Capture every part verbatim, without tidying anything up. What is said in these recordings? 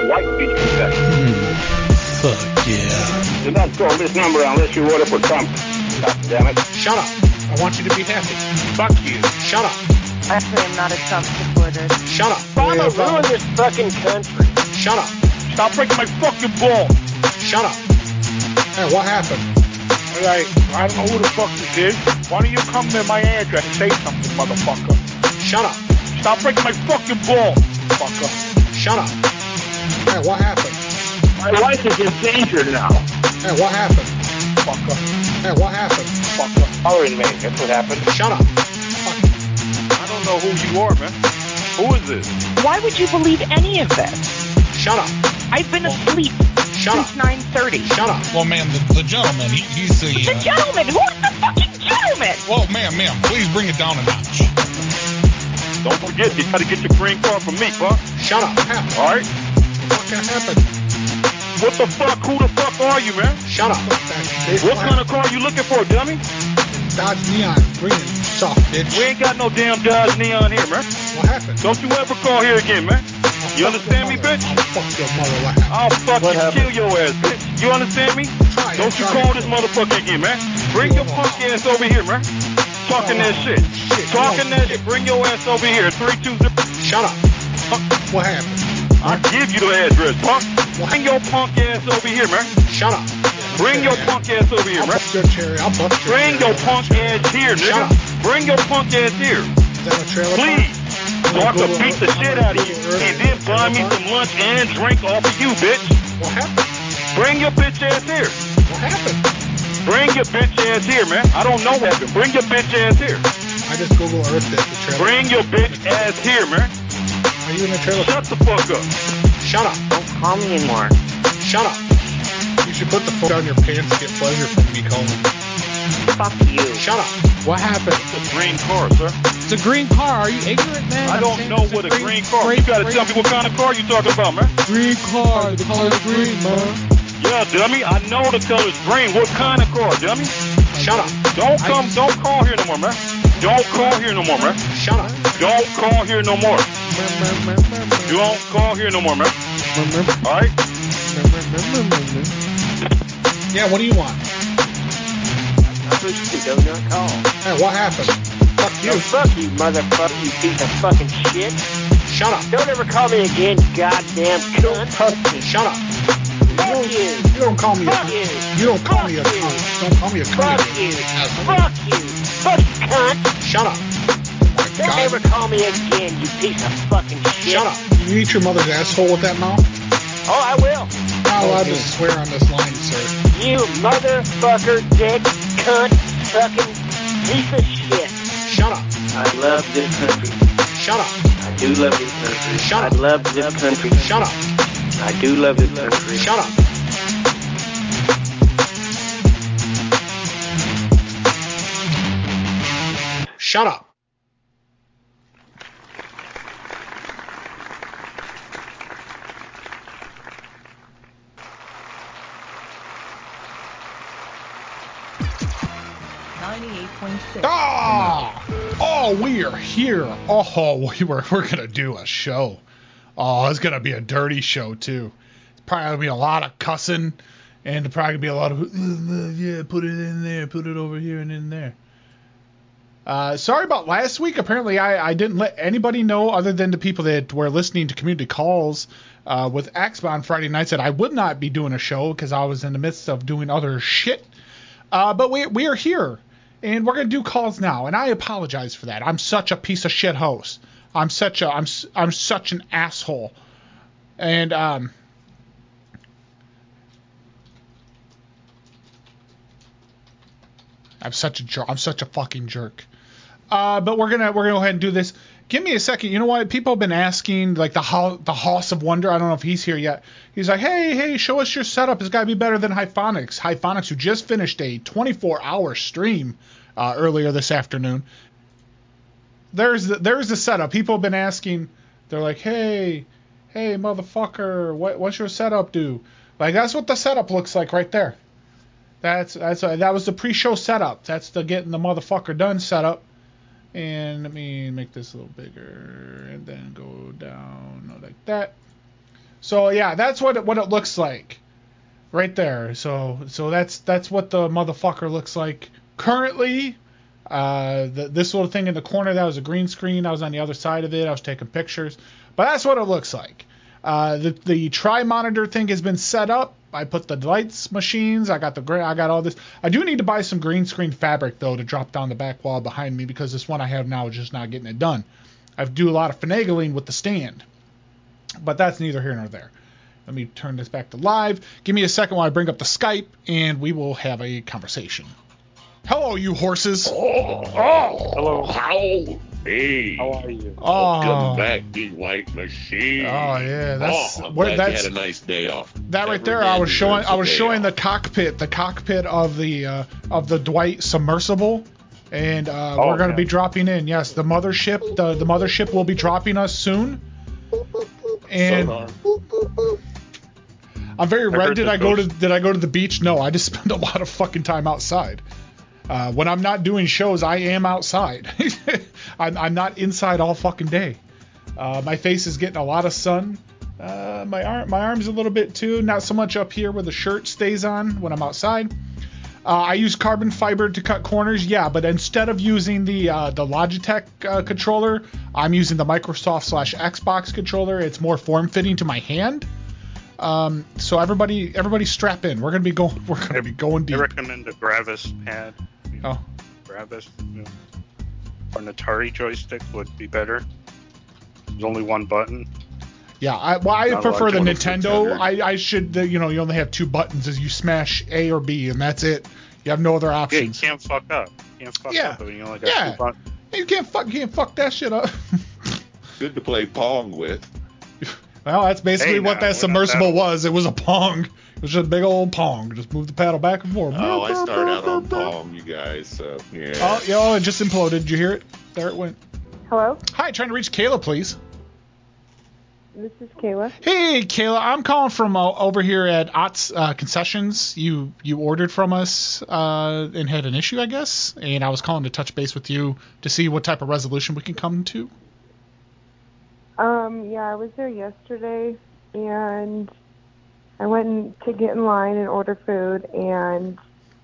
white get you infected. Mm. Fuck yeah. Do not call this number unless you order for Trump. God damn it. Shut up. I want you to be happy. Fuck you. Shut up. Actually, I'm not a Trump supporter. Shut up. Obama ruined this fucking country. Shut up. Stop breaking my fucking ball. Shut up. Hey, what happened? Alright, I don't know who the fuck this is. Why don't you come to my address and say something, motherfucker? Shut up. Stop breaking my fucking ball, fucker. Shut up. Hey, what happened? My wife is in danger now. Hey, what happened? Fucker. Hey, what happened? Fucker. Coloring me, that's what happened. Shut up. Fuck. I don't know who you are, man. Who is this? Why would you believe any of this? Shut up. I've been asleep Shut since up. nine thirty. Shut up. Well, ma'am, the, the gentleman, he, he's the... The Uh, gentleman! Who is the fucking gentleman? well, ma'am, ma'am, please bring it down a notch. Don't forget, you gotta get your green card from me, fuck. Shut up. What happened? Alright? What fucking happened? What the fuck? Who the fuck are you, man? Shut up. What kind of car you looking for, dummy? Dodge Neon green, soft bitch. We ain't got no damn Dodge Neon here, man. What happened? Don't you ever call here again, man. I'll You fuck understand me, your mother. bitch? I'll fuck your mother. What happened? I'll fucking What kill your ass, bitch. You understand me? Try it, Don't you try call it. this motherfucker again, man. Bring your punk ass over here, man. Talking that shit. Shit. Talking No. that shit. Bring your ass over here. Three, two, zero. Shut up. What happened? I'll give you the address, punk. Bring your punk ass over here, man. Shut up. Bring your punk ass over here, I'll man. bust your cherry. I'll bust your Bring cherry. your punk ass here, Shut nigga. up. Bring your punk ass here. Is that a trailer park? Please. So I can beat the shit out of you. And then buy me some lunch and drink off of you, bitch. What happened? Bring your bitch ass here. What happened? Bring your bitch ass here, man. I don't know what happened. Bring your bitch ass here. I just Google Earth it, the trailer. Bring your bitch ass here, man. Are you in the trailer park? Shut the fuck up. Shut up. Don't call me anymore. Shut up. You should put the phone down your pants to get pleasure from me calling. Fuck you. Shut up. What happened? It's a green car, sir. It's a green car. Are you ignorant, man? I I'm don't saying know it's what a green car is. You gotta tell me what kind of car you talking about, man. Green car. The color green, man. Yeah, dummy. I know the color's green. What kind of car, dummy? Shut up. Don't come. Don't call here no more, man. Don't call here no more, man. Shut up. Don't call here no more. Don't call here no more, man. All right? Yeah, what do you want? I pushed you. Do not call. Hey, what happened? Fuck you. No, fuck you, motherfucker. You piece of fucking shit. Shut up. Don't ever call me again, goddamn cunt. Shut up. Fuck you. You don't call me a Fuck cunt. you. You don't call Fuck me a you. cunt. Don't call me a cunt. Fuck again. you. Asshole. Fuck you. Fuck you, cunt. Shut up. Don't God. ever call me again, you piece of fucking shit. Shut up. You eat your mother's asshole with that mouth? Oh, I will. Not allowed to swear on this line, sir. You motherfucker, dick, cunt, sucking piece of shit. Shut up. I love this country. Shut up. I do love this country. Shut I up. love this country. Shut up. I do love this country. Shut up. Shut up. ninety-eight point six. Ah! Oh, we are here. Oh, we were, we're going to do a show. Oh, it's going to be a dirty show, too. It's probably going to be a lot of cussing, and probably going to be a lot of, uh, yeah, put it in there, put it over here and in there. Uh, sorry about last week. Apparently, I, I didn't let anybody know other than the people that were listening to community calls uh, with Axba on Friday nights that I would not be doing a show because I was in the midst of doing other shit. Uh, but we we are here, and we're gonna do calls now, and I apologize for that. I'm such a piece of shit host. I'm such a I'm I'm such an asshole, and um. I'm such a jerk. I'm such a fucking jerk. Uh, but we're gonna we're gonna go ahead and do this. Give me a second. You know what? People have been asking, like the ho- the House of Wonder. I don't know if he's here yet. He's like, hey, hey, show us your setup. It's gotta be better than Hyphonics. Hyphonics, who just finished a twenty-four hour stream uh, earlier this afternoon. There's the, there's the setup. People have been asking. They're like, hey, hey, motherfucker, what what's your setup do? Like that's what the setup looks like right there. That's that's uh, that was the pre-show setup. That's the getting the motherfucker done setup. And let me make this a little bigger and then go down like that. So yeah, that's what it, what it looks like, right there. So so that's that's what the motherfucker looks like currently. Uh, the, this little thing in the corner, that was a green screen. I was on the other side of it. I was taking pictures, but that's what it looks like. Uh, the the tri monitor thing has been set up. I put the lights machines. I got the gra- I got all this. I do need to buy some green screen fabric though to drop down the back wall behind me because this one I have now is just not getting it done. I do a lot of finagling with the stand, but that's neither here nor there. Let me turn this back to live. Give me a second while I bring up the Skype and we will have a conversation. Hello, you horses. Oh, oh, Hello. How? Hey. How are you? Oh, Welcome back, Big White Machine. Oh yeah, that's oh, I'm where glad that's you had a nice day off. that right Every there. man I was showing deserves I a was day showing the off. cockpit, the cockpit of the uh, of the Dwight submersible, and uh, Oh, we're going to yeah. be dropping in. Yes, the mothership, the the mothership will be dropping us soon. And Sonar. I'm very I red. heard Did the I go to ghost- did I go to the beach? No, I just spend a lot of fucking time outside. Uh, when I'm not doing shows, I am outside. I'm, I'm not inside all fucking day. Uh, my face is getting a lot of sun. Uh, my arm, my arms a little bit too. Not so much up here where the shirt stays on when I'm outside. Uh, I use carbon fiber to cut corners, yeah, but instead of using the uh, the Logitech uh, controller, I'm using the Microsoft slash Xbox controller. It's more form fitting to my hand. Um, so everybody, everybody strap in. We're gonna be going. We're gonna be going I deep. recommend a Gravis pad. You know, Oh, Gravis. You know, or an Atari joystick would be better. There's only one button. yeah. I, well, I Not prefer like the one of the Nintendo. Nintendo. I, I should. You know, you only have two buttons. As you smash A or B, and that's it. You have no other Yeah, you options. can't fuck up. You can't fuck Yeah. up. I mean, you only got Yeah. two buttons. You can't fuck. You can't fuck that shit up. Good to play Pong with. Well, that's basically Hey, what now, that we're not submersible that- was. It was a pong. It was just a big old pong. Just move the paddle back and forth. Oh, I started out on Pong, you guys. So yeah. Oh, yo, it just imploded. Did you hear it? There it went. Hello, Hi, trying to reach Kayla, please. this is Kayla. Hey, Kayla, I'm calling from uh, over here at Ott's uh, Concessions. You you ordered from us uh, and had an issue, I guess, and I was calling to touch base with you to see what type of resolution we can come to. Um, yeah, I was there yesterday, and I went in to get in line and order food, and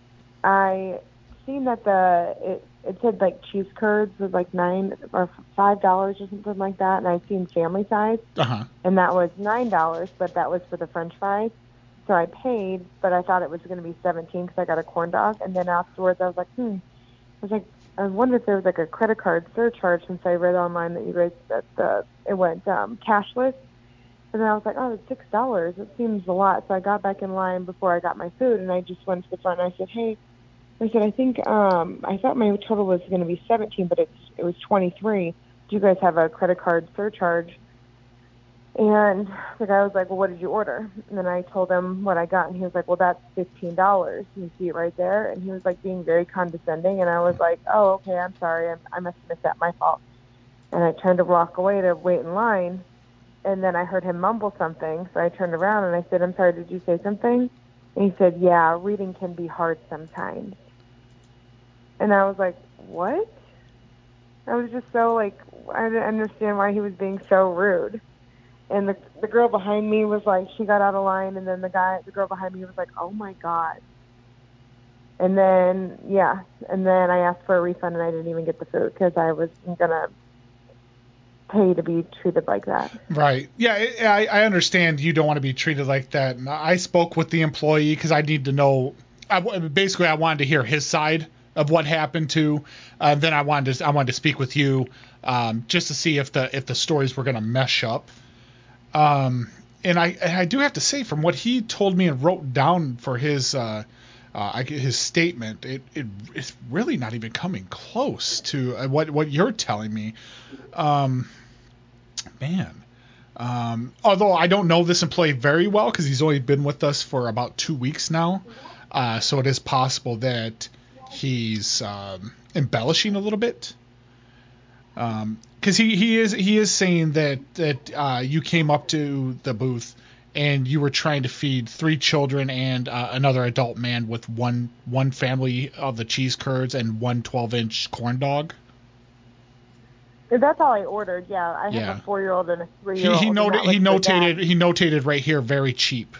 I seen that the it it said like cheese curds was like nine or five dollars or something like that, and I seen family size, Uh huh. and that was nine dollars, but that was for the French fries. So I paid, but I thought it was going to be seventeen because I got a corn dog, and then afterwards I was like, hmm. I was like, I wonder if there was like a credit card surcharge since I read online that you guys that the it went um, cashless, and then I was like, oh, it's six dollars. It seems a lot. So I got back in line before I got my food, and I just went to the front and I said, hey, I said, I think um, I thought my total was going to be seventeen, but it's it was twenty-three. Do you guys have a credit card surcharge? And the guy was like, well, what did you order? And then I told him what I got, and he was like, well, that's fifteen dollars. You see it right there? And he was like being very condescending, and I was like, oh, okay, I'm sorry. I, I must have missed that. My fault. And I turned to walk away to wait in line, and then I heard him mumble something, so I turned around and I said, I'm sorry, did you say something? And he said, yeah, reading can be hard sometimes. And I was like, what? I was just so, like, I didn't understand why he was being so rude. And the the girl behind me was like, she got out of line, and then the guy, the girl behind me was like, oh my God. And then, yeah, and then I asked for a refund, and I didn't even get the food because I was going to pay to be treated like that. Right. Yeah, I, I understand you don't want to be treated like that. And I spoke with the employee because I need to know. I, basically, I wanted to hear his side of what happened to. Uh, then I wanted to I wanted to speak with you um, just to see if the if the stories were going to mesh up. Um, and I and I do have to say, from what he told me and wrote down for his uh, uh, I, his statement, it it it's really not even coming close to uh, what what you're telling me. Um, man. Um, although I don't know this employee very well because he's only been with us for about two weeks now, uh, so it is possible that he's um, embellishing a little bit. Um, because he, he is he is saying that that uh, you came up to the booth and you were trying to feed three children and uh, another adult man with one one family of the cheese curds and one twelve inch corn dog. That's all I ordered. Yeah, I have Yeah. a four-year-old and a He three-year-old. he and noted that he was for notated them. he notated right here very cheap.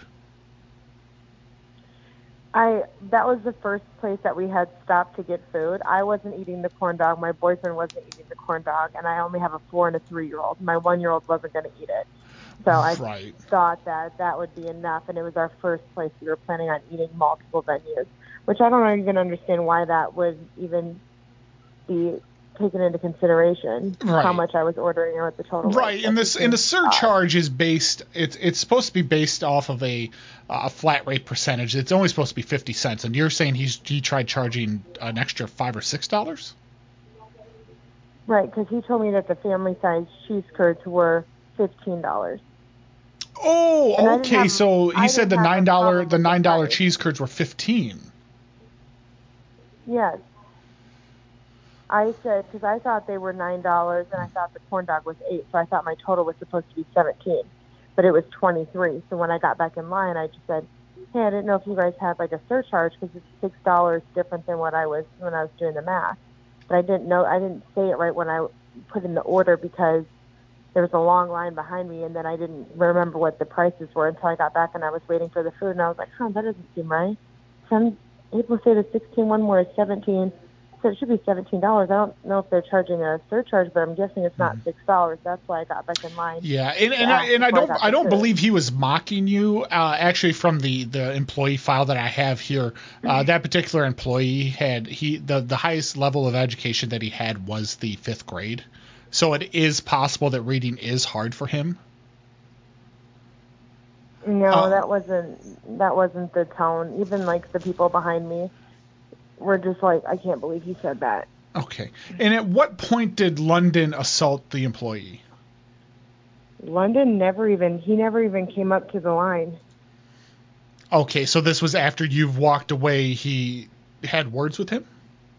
I that was the first place that we had stopped to get food. I wasn't eating the corn dog. My boyfriend wasn't eating the corn dog, and I only have a four and a three-year-old. My one-year-old wasn't going to eat it, so I Right. thought that that would be enough. And it was our first place we were planning on eating multiple venues, which I don't even understand why that would even be taken into consideration. Right. How much I was ordering or what the total was. Right, and That this just and the seems odd. surcharge is based. It's it's supposed to be based off of a uh, a flat rate percentage. It's only supposed to be fifty cents, and you're saying he's he tried charging an extra five or six dollars. Right, because he told me that the family size cheese curds were fifteen dollars. And I Oh, didn't okay. have- So I he said the didn't have a nine dollar problem the with the nine dollar price. cheese curds were fifteen. Yes. I said, because I thought they were nine dollars and I thought the corn dog was eight, so I thought my total was supposed to be seventeen, but it was twenty-three. So when I got back in line, I just said, hey, I didn't know if you guys had like a surcharge because it's six dollars different than what I was when I was doing the math. But I didn't know, I didn't say it right when I put in the order because there was a long line behind me, and then I didn't remember what the prices were until I got back and I was waiting for the food, and I was like, huh, that doesn't seem right. Some people say the sixteen, one more is seventeen, so it should be seventeen dollars. I don't know if they're charging a surcharge, but I'm guessing it's not six dollars. That's why I got back in line. Yeah, and, and to I ask and I before don't got I the don't food. believe he was mocking you. Uh, actually, from the, the employee file that I have here, uh, that particular employee had he the the highest level of education that he had was the fifth grade. So it is possible that reading is hard for him. No, Uh, that wasn't that wasn't the tone. Even like the people behind me were just like, I can't believe he said that. Okay. And at what point did London assault the employee? London never even he never even came up to the line. Okay, so this was after you've walked away. He had words with him?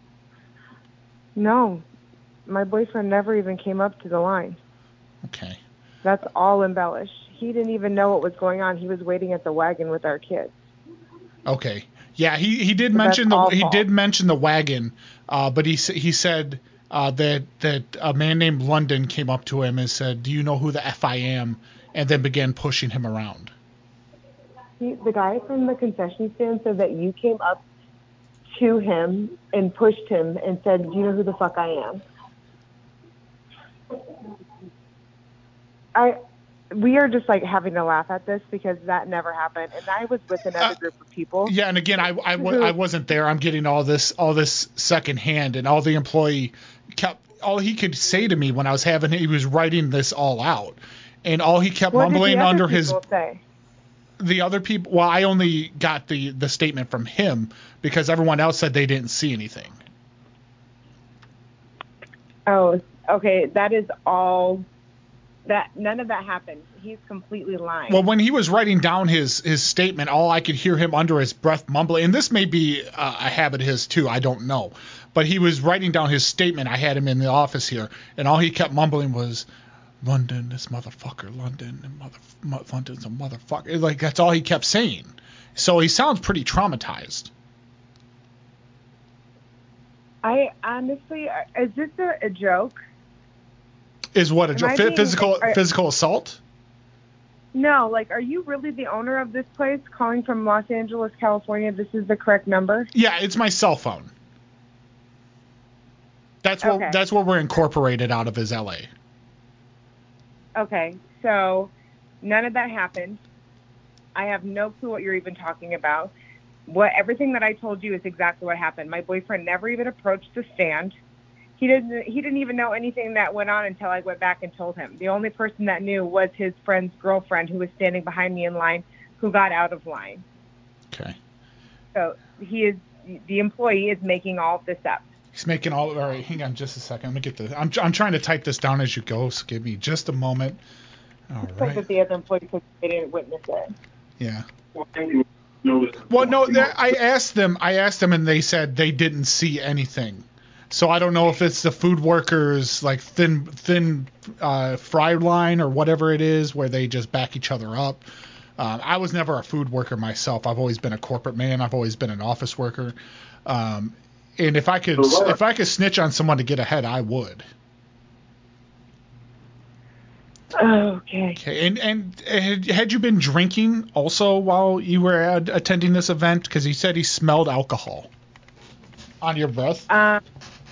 No, my boyfriend never even came up to the line. Okay. That's all embellished. He didn't even know what was going on. He was waiting at the wagon with our kids. Okay. Yeah, he, he did So mention the that's he awful. did mention the wagon, uh, but he s- he said uh, that that a man named London came up to him and said, "Do you know who the F I am?" and then began pushing him around. He, the guy from the concession stand said that you came up to him and pushed him and said, "Do you know who the fuck I am?" I, we are just like having to laugh at this because that never happened, and I was with another Uh, group of people. Yeah, and again, I, I, wa- I wasn't there. I'm getting all this all this secondhand, and all the employee kept all he could say to me when I was having he was writing this all out, and all he kept What did mumbling the other under his people say? the other people. Well, I only got the the statement from him because everyone else said they didn't see anything. Oh, okay. That is all. That none of that happened. He's completely lying. Well, when he was writing down his his statement, all I could hear him under his breath mumbling, and this may be uh, a habit of his too, I don't know. But he was writing down his statement. I had him in the office here, and all he kept mumbling was, "London, this motherfucker, London, and mother, mo- London's a motherfucker." Like that's all he kept saying. So he sounds pretty traumatized. I honestly, is this a, a joke? Is what a Am jo- I phy- being- physical are- physical assault? No, like, are you really the owner of this place calling from Los Angeles, California? This is the correct number? Yeah, it's my cell phone. That's what Okay. that's what we're incorporated out of is L A. Okay, so none of that happened. I have no clue what you're even talking about. What everything that I told you is exactly what happened. My boyfriend never even approached the stand. He didn't he didn't even know anything that went on until I went back and told him. The only person that knew was his friend's girlfriend who was standing behind me in line who got out of line. Okay. So he is the employee is making all of this up. He's making all. All right, hang on just a second. Let me get the. I'm I'm trying to type this down as you go. So give me just a moment. All Like right. that the other employee because they didn't witness it. Yeah. Well, no, there- I asked them. I asked them, and they said they didn't see anything. So I don't know if it's the food workers like thin thin uh, fry line or whatever it is, where they just back each other up. Um, I was never a food worker myself. I've always been a corporate man. I've always been an office worker. Um, and if I could if I could snitch on someone to get ahead, I would. Okay. Okay, and and had, had you been drinking also while you were at, attending this event? Because he said he smelled alcohol on your breath. Um,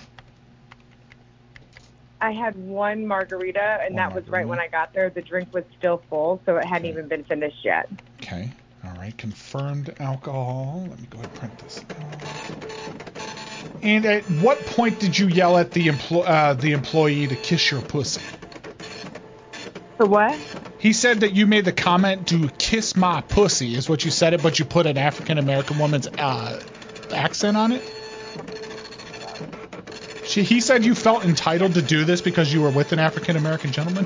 I had one margarita, and One that was right margarita. when I got there. The drink was still full, so it hadn't Okay. even been finished yet. Okay, all right, confirmed alcohol. Let me go ahead and print this. And at what point did you yell at the empl- uh, the employee to kiss your pussy? For what? He said that you made the comment to kiss my pussy, is what you said it, but you put an African American woman's uh, accent on it. She, he said you felt entitled to do this because you were with an African American gentleman.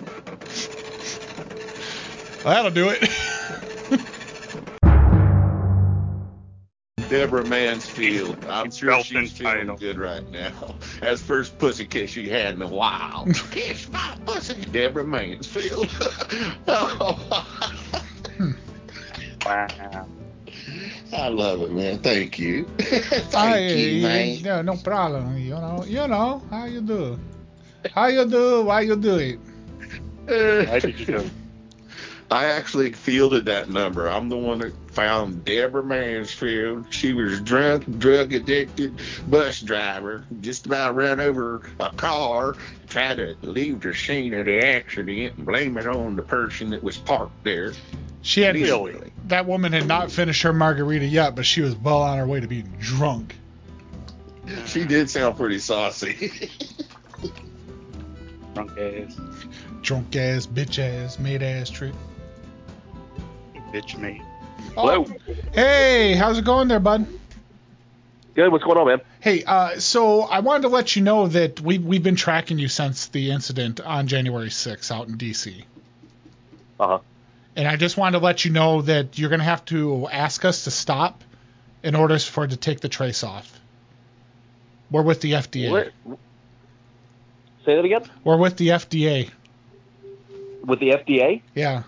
Well, that'll do it. Deborah Mansfield. I'm sure Felt she's feeling entitled. good right now. That's the first pussy kiss she had in a while. Kiss my pussy, Deborah Mansfield. Wow. I love it, man. Thank you. Thank I, you, man. No, no problem. You know, you know how you do. How you do? Why you do it? Why did you do it? I actually fielded that number. I'm the one that found Deborah Mansfield. She was drunk, drug addicted, bus driver, just about ran over a car, tried to leave the scene of the accident and blame it on the person that was parked there. She had Really? that woman had not finished her margarita yet, but she was well on her way to being drunk. She did sound pretty saucy. Drunk ass. Drunk ass, bitch ass, made ass trick. Bitch me. Oh, hey, how's it going there, bud? Good. What's going on, man? Hey, uh, so I wanted to let you know that we we've been tracking you since the incident on January sixth out in D C. Uh huh. And I just wanted to let you know that you're going to have to ask us to stop in order for it to take the trace off. We're with the F D A. What? Say that again. We're with the F D A. With the F D A? Yeah.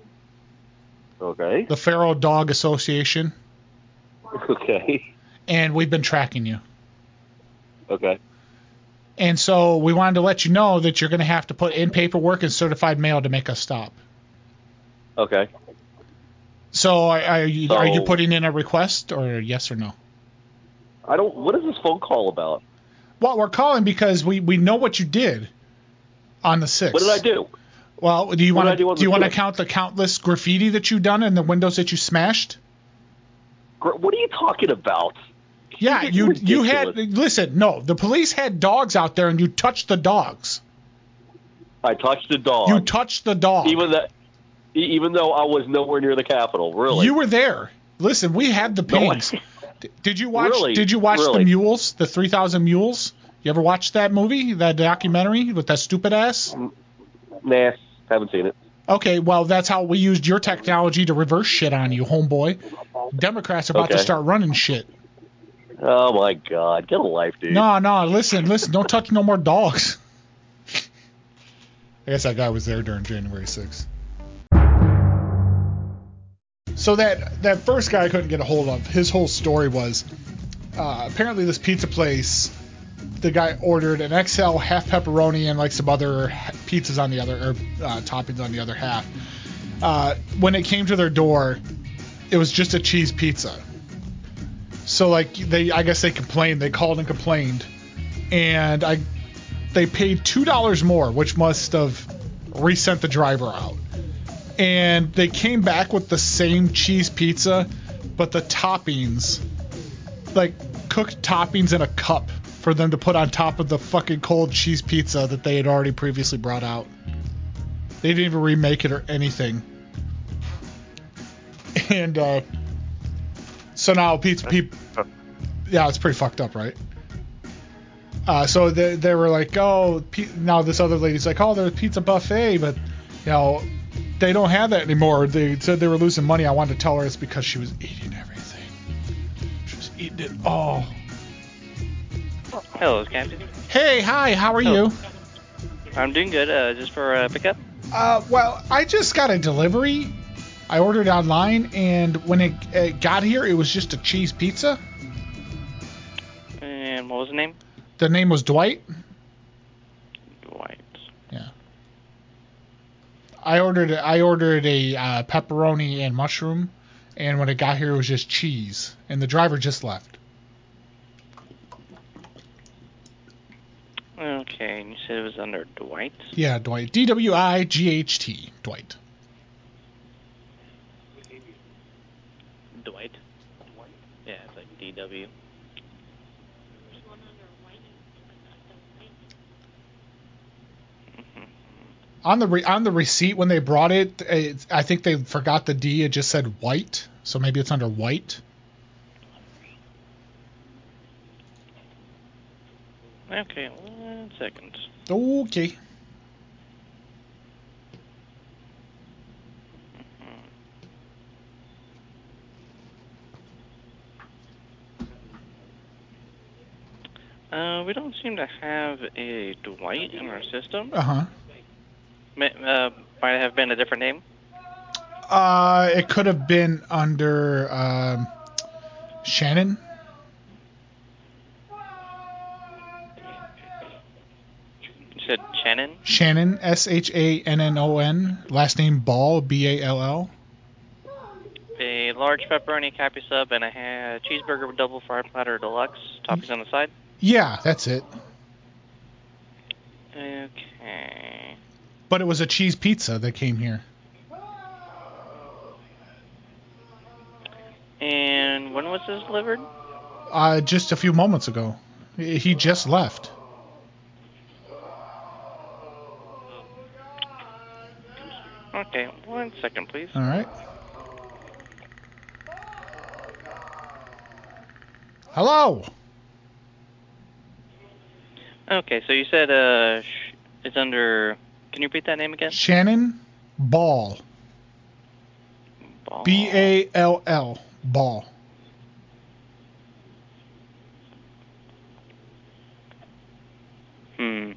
Okay. The Feral Dog Association. Okay. And we've been tracking you. Okay. And so we wanted to let you know that you're going to have to put in paperwork and certified mail to make us stop. Okay. So are, are you are you So- putting in a request or yes or no? I don't. What is this phone call about? Well, we're calling because we, we know what you did on the sixth. What did I do? Well, do you What want did I do to on do you the want to sixth? count the countless graffiti that you've done and the windows that you smashed? Gr- What are you talking about? Yeah, You're you getting you had ridiculous. listen. No, the police had dogs out there and you touched the dogs. I touched the dog. You touched the dog. even that. e- Even though I was nowhere near the Capitol. Really. You were there. Listen, we had the No, I- pings. D- Did you watch? Really? Did you watch the Really? Mules, the three thousand Mules? You ever watched that movie, that documentary with that stupid ass? Nah. Haven't seen it. Okay, well that's how we used your technology to reverse shit on you, homeboy. Democrats are about to Okay. start running shit. Oh my God! Get a life, dude. No, no, listen, listen, don't touch no more dogs. I guess that guy was there during January sixth. So that that first guy I couldn't get a hold of, his whole story was uh, apparently this pizza place, the guy ordered an X L half pepperoni and like some other pizzas on the other, or uh, toppings on the other half. Uh, when it came to their door, it was just a cheese pizza. So like they, I guess they complained, they called and complained, and I, they paid two dollars more, which must have resent the driver out. And they came back with the same cheese pizza, but the toppings, like cooked toppings in a cup for them to put on top of the fucking cold cheese pizza that they had already previously brought out. They didn't even remake it or anything. And uh, so now pizza people, yeah, it's pretty fucked up, right? Uh, so they, they were like, oh, pe- now this other lady's like, oh, there's a pizza buffet, but you know, they don't have that anymore. They said they were losing money. I wanted to tell her it's because she was eating everything. She was eating it all. Hello, Captain. Hey, hi, how are you? I'm doing good. Uh, just for uh, pickup. Uh, well, I just got a delivery. I ordered online, and when it, it got here, it was just a cheese pizza. And what was the name? The name was Dwight. Dwight. Yeah. I ordered I ordered a uh, pepperoni and mushroom, and when it got here, it was just cheese, and the driver just left. Okay, and you said it was under Dwight? Yeah, Dwight. D W I G H T. Dwight. Dwight? Yeah, it's like D W. On the re- on the receipt when they brought it, it, I think they forgot the D. It just said white, so maybe it's under white. Okay, one second. Okay. Uh, we don't seem to have a Dwight in our system. Uh-huh. May, uh, might have been a different name. Uh, it could have been under um, Shannon. You said Shannon? Shannon, S H A N N O N. Last name Ball, B A L L. A large pepperoni cappy sub and a ha- cheeseburger with double fried platter deluxe. Toppings on the side. Yeah, that's it. Okay. But it was a cheese pizza that came here. And when was this delivered? Uh, just a few moments ago. He just left. Okay, one second, please. All right. Hello. Okay, so you said uh, sh- it's under. Can you repeat that name again? Shannon Ball. Ball. B A L L. Ball. Hmm.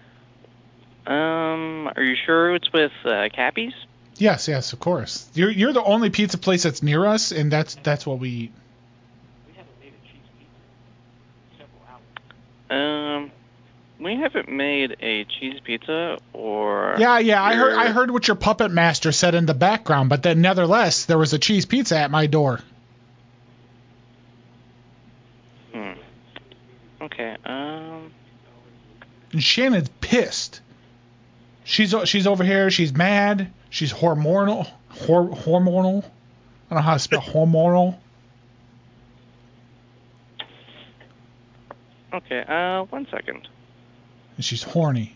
Um, are you sure it's with uh, Cappy's? Yes, yes, of course. You're you're the only pizza place that's near us, and that's that's what we eat. Um, we haven't made a cheese pizza or. Yeah, yeah, I heard I your- heard what your puppet master said in the background, but then nevertheless, there was a cheese pizza at my door. Hmm. Okay. Um. And Shannon's pissed. She's o- she's over here. She's mad. She's hormonal. Hor- hormonal. I don't know how to spell hormonal. Okay. Uh, one second. And she's horny.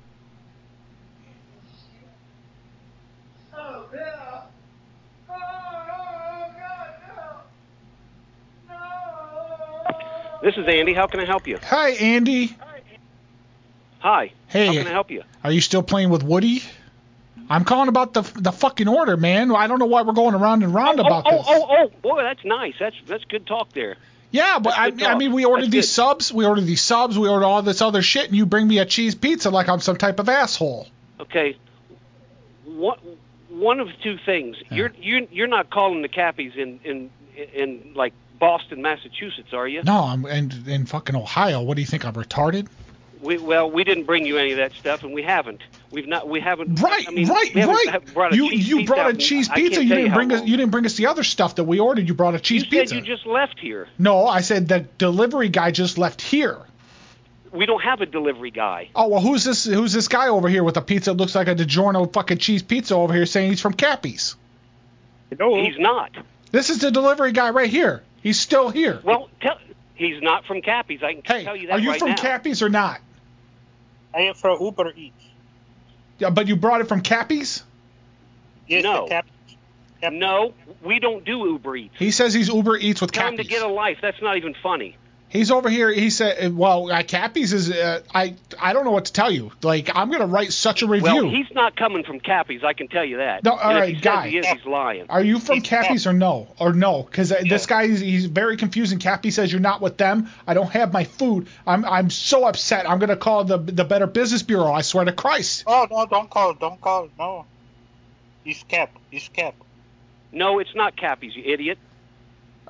This is Andy. How can I help you? Hi, Andy. Hi. Hey. How can I help you? Are you still playing with Woody? I'm calling about the the fucking order, man. I don't know why we're going around and round oh, about oh, this. oh, oh, boy, that's nice. That's that's good talk there. Yeah, but I, good I talk. mean, we ordered That's these good. subs, we ordered these subs, we ordered all this other shit, and you bring me a cheese pizza like I'm some type of asshole. Okay. One one of two things. You're you you're not calling the Cappies in in in like Boston, Massachusetts, are you? No, I'm in, in fucking Ohio. What do you think? I'm retarded? We well, we didn't bring you any of that stuff, and we haven't. We've not. We haven't. Right, I mean, right, we haven't right. have brought a You cheese you pizza brought out a in- cheese I pizza. can't You tell didn't how bring us. long. You didn't bring us the other stuff that we ordered. You brought a cheese You pizza. said you just left here. No, I said the delivery guy just left here. We don't have a delivery guy. Oh well, who's this? Who's this guy over here with a pizza that looks like a DiGiorno fucking cheese pizza over here saying he's from Cappy's? He's not. This is the delivery guy right here. He's still here. Well, tell, he's not from Cappy's. I can tell you that Are you right from now. Cappy's or not? I am from Uber Eats. Yeah, but you brought it from Cappy's? Yes, no. Cap- No, we don't do Uber Eats. He says he's Uber Eats with Tell him Cappy's. to get a life. That's not even funny. He's over here. He said, "Well, uh, Cappy's is. Uh, I I don't know what to tell you. Like, I'm gonna write such a review. Well, he's not coming from Cappy's. I can tell you that. No, all and right, if he guy. says he is, he's lying. Are you from Cappy's or no? Or no? Because uh, this guy is he's very confusing. Cappy says you're not with them. I don't have my food. I'm I'm so upset. I'm gonna call the the Better Business Bureau. I swear to Christ. Oh no! Don't call! Don't call! No. It's Cap. It's Cap. No, it's not Cappy's, you idiot.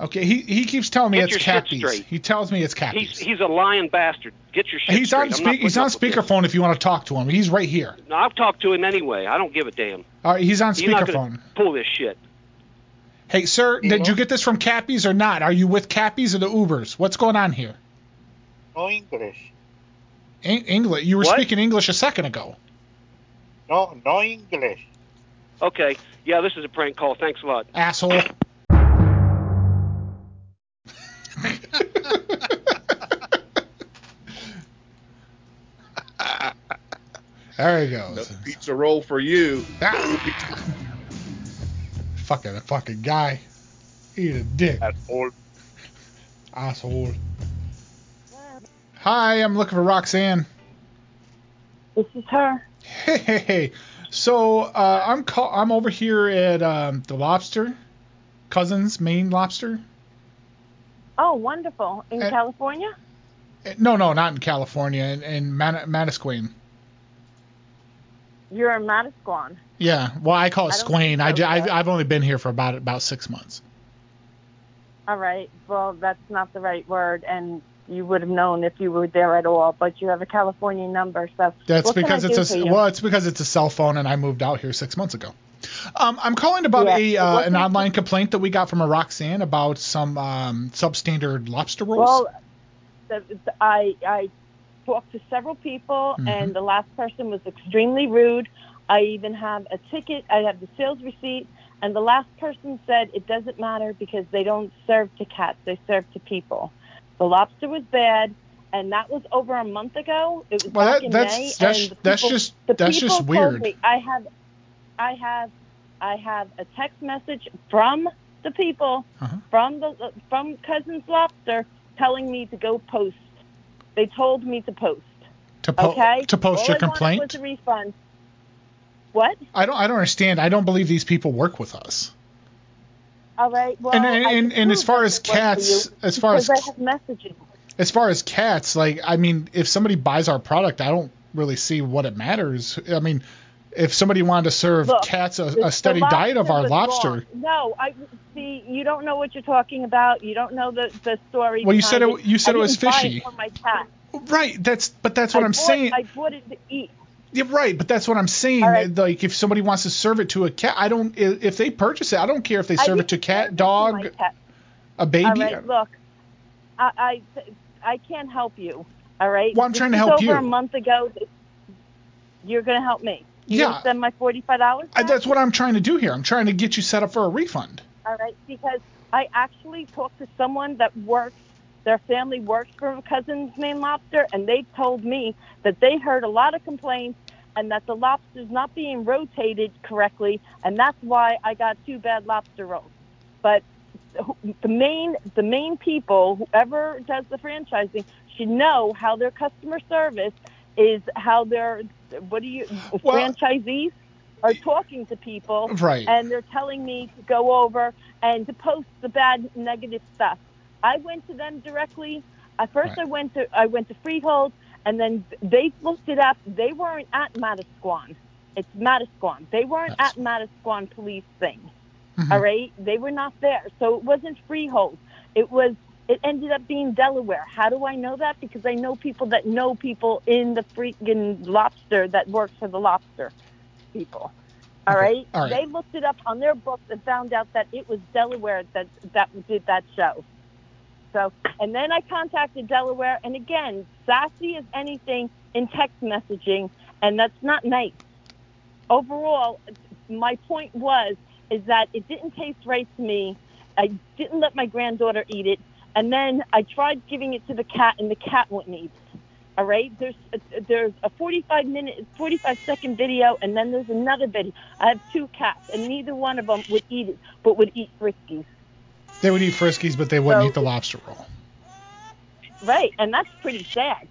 Okay, he, he keeps telling me Get it's your shit Cappies. straight. He tells me it's He's Cappies. he's a lying bastard. Get your shit He's straight. on I'm not speak, he's putting on up with this. speakerphone if you want to talk to him. He's right here. No, I'll talk to him anyway. I don't give a damn. All right, he's on You're not speakerphone. gonna pull this shit. Hey, sir, You did know? you get this from Cappies or not? Are you with Cappies or the Ubers? What's going on here? No English. En- English. You were What? speaking English a second ago. No, no English. Okay. Yeah, this is a prank call. Thanks a lot. Asshole. There he goes. No pizza roll for you. Ah. Fucking fucking guy. Eat a dick. Asshole. Asshole. Hi, I'm looking for Roxanne. This is her. Hey, hey, hey. So uh, I'm call- I'm over here at um, the Lobster, Cousins Maine Lobster. Oh, wonderful. In Uh, California? Uh, No, no, not in California, in, in Man- Manasquan. You're in Matasquan. Yeah, well, I call it I don't Squain. think I, so, ju- I've, sir. I've only been here for about about six months. All right. Well, that's not the right word, and you would have known if you were there at all. But you have a California number, so That's what because can I it's do a for you? well, it's because it's a cell phone, and I moved out here six months ago. Um, I'm calling about Yeah, a so uh, what an can I online complaint that we got from a Roxanne about some um, substandard lobster rolls. Well, the, the, I I talked to several people, Mhm. and the last person was extremely rude. I even have a ticket. I have the sales receipt, and the last person said it doesn't matter because they don't serve to cats; they serve to people. The lobster was bad, and that was over a month ago. It was Well, back that- in that's- May, that's- and the that's people, just- the that's people just told weird. me I have, I have, I have a text message from the people Uh-huh. from the from Cousins Lobster telling me to go post. They told me to post. to, po- Okay. to post All your I wanted complaint. was a refund. What? I don't I don't understand. I don't believe these people work with us. All right. Well, And- and- I and- can and as prove far that as they work for cats- you as far as because I have messages. As far as cats, like I mean, if somebody buys our product, I don't really see what it matters. I mean, if somebody wanted to serve Look, cats a, the- a steady the diet of our was lobster. wrong. No, I see. You don't know what you're talking about. You don't know the the story. Well, you said behind it- you said I it was didn't buy fishy. it for my cat. Right, that's but that's what I I'm bought, saying. I bought it to eat. Yeah, right, but that's what I'm saying. All right. Like if somebody wants to serve it to a cat, I don't. i- If they purchase it, I don't care if they I serve it to didn't cat, serve it to dog, my cat. a baby. All right, look, I, I, I can't help you. All right. Well, I'm This trying to was help over you. a month ago. You're gonna help me. You Yeah. gonna send my forty-five dollars. I, that's what I'm trying to do here. I'm trying to get you set up for a refund. All right, because I actually talked to someone that works. Their family works for Cousins Maine Lobster, and they told me that they heard a lot of complaints and that the lobster's not being rotated correctly, and that's why I got two bad lobster rolls. But the main the main people, whoever does the franchising, should know how their customer service is, how their what do you franchisees are talking to people, Right. and they're telling me to go over and to post the bad negative stuff. I went to them directly. At first, I went to I went to Freehold, and then they looked it up. They weren't at Matasquan. It's Matasquan. They weren't at Matasquan police thing. Mm-hmm. All right, they were not there, so it wasn't Freehold. It was. It ended up being Delaware. How do I know that? Because I know people that know people in the freaking lobster that works for the lobster people. All right? all right. They looked it up on their books and found out that it was Delaware that that did that show. So, and then I contacted Delaware, and again, sassy as anything in text messaging, and that's not nice. Overall, my point was is that it didn't taste right to me. I didn't let my granddaughter eat it, and then I tried giving it to the cat, and the cat wouldn't eat it. All right, there's a, there's a forty-five minute, forty-five second video, and then there's another video. I have two cats, and neither one of them would eat it, but would eat Friskies. They would eat Friskies, but they wouldn't So- eat the lobster roll. Right, and that's pretty sad.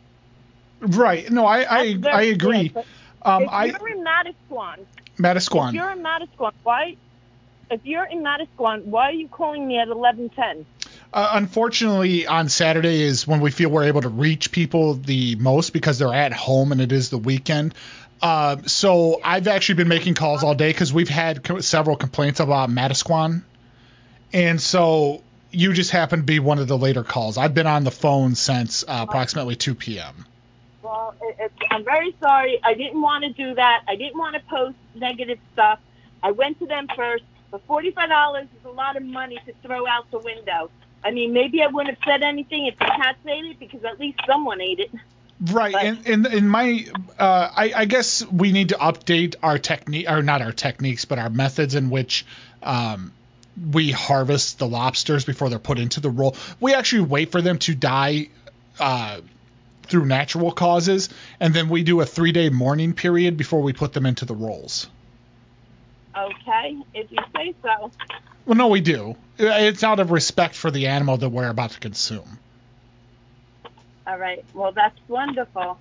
Right. No, I I, That's very I agree. sad, but Um, if I you're in Matasquan, Matasquan. if you're in Matasquan, why? If you're in Matasquan, why are you calling me at eleven ten? Uh, unfortunately, on Saturday is when we feel we're able to reach people the most because they're at home and it is the weekend. Uh, so I've actually been making calls all day because we've had co- several complaints about Matasquan. And so, you just happen to be one of the later calls. I've been on the phone since uh, approximately two p.m. Well, it, it's, I'm very sorry. I didn't want to do that. I didn't want to post negative stuff. I went to them first. But forty-five dollars is a lot of money to throw out the window. I mean, maybe I wouldn't have said anything if the cats ate it, because at least someone ate it. Right, But- and in, in my, uh, I, I guess we need to update our technique, or not our techniques, but our methods in which um, we harvest the lobsters before they're put into the roll. We actually wait for them to die uh, through natural causes, and then we do a three-day mourning period before we put them into the rolls. Okay, if you say so. Well, no, we do. It's out of respect for the animal that we're about to consume. All right. Well, that's wonderful.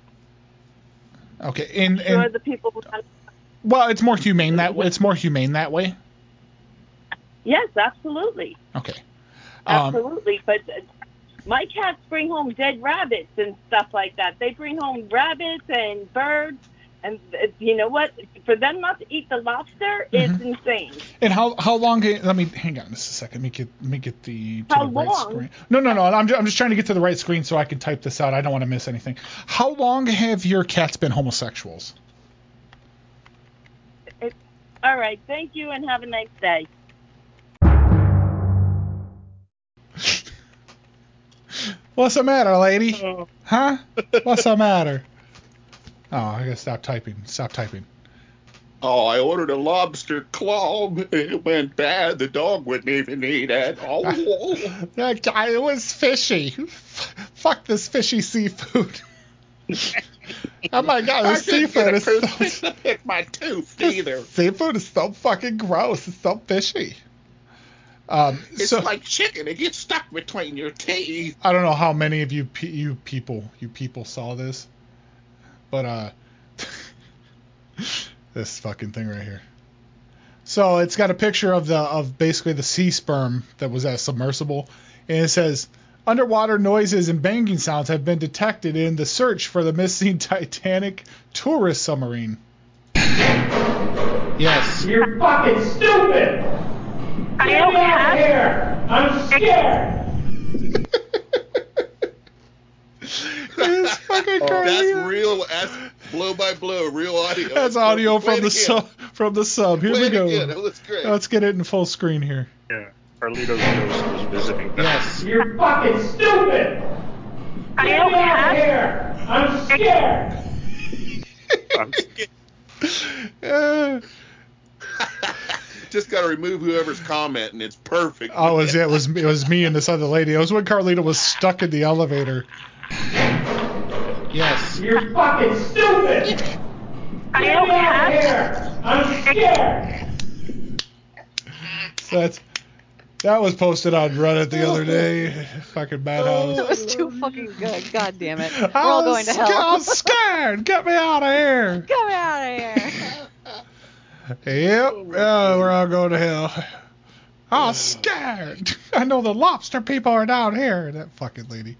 Okay, and, Sure, and the people who... well, it's more humane that way. It's more humane that way. Yes, absolutely. Okay. Um, Absolutely. But uh, my cats bring home dead rabbits and stuff like that. They bring home rabbits and birds. And uh, you know what? For them not to eat the lobster is Mhm. insane. And how how long? Let me hang on just a second. Let me get let me get the to How the right long? screen. No, no, no. I'm just, I'm just trying to get to the right screen so I can type this out. I don't want to miss anything. How long have your cats been homosexuals? It, all right. Thank you and have a nice day. What's the matter, lady? Huh? What's the matter? Oh, I gotta stop typing. Stop typing. Oh, I ordered a lobster claw. It went bad. The dog wouldn't even eat it. Oh, That guy, it was fishy. F- Fuck this fishy seafood. Oh my god, I this didn't seafood get a is so, toothpick to pick my tooth either. seafood is so fucking gross. It's so fishy. Um, It's so like chicken. It gets stuck between your teeth. I don't know how many of you pe- you people you people saw this, but uh, this fucking thing right here. So it's got a picture of the of basically the sea sperm that was at submersible, and it says underwater noises and banging sounds have been detected in the search for the missing Titanic tourist submarine. Yes. You're fucking stupid! I Get don't me out have- of here! I'm scared! It's fucking Oh, crazy. that's real. That's blow by blow, real audio. That's audio Play from the it again. sub. From the sub. Here Play we it go. again. That was great. Let's get it in full screen here. Yeah, Carlito's ghost was visiting them. Yes. You're fucking stupid! I Get don't me out have- of here! I'm scared! I'm Uh, Just got to remove whoever's commenting. It's perfect. oh, it was it was it was me and this other lady. It was when Carlito was stuck in the elevator. Yes. You're fucking stupid! I Get don't me out have- of here! I'm scared! So that's that was posted on Reddit the other day. Fucking madhouse. That was too fucking good. God damn it. We're I all was going to sca- hell. I'm scared. Get me out of here. Get me out of here. Yep. Oh, we're all going to hell. I'm scared. I know the lobster people are down here. That fucking lady.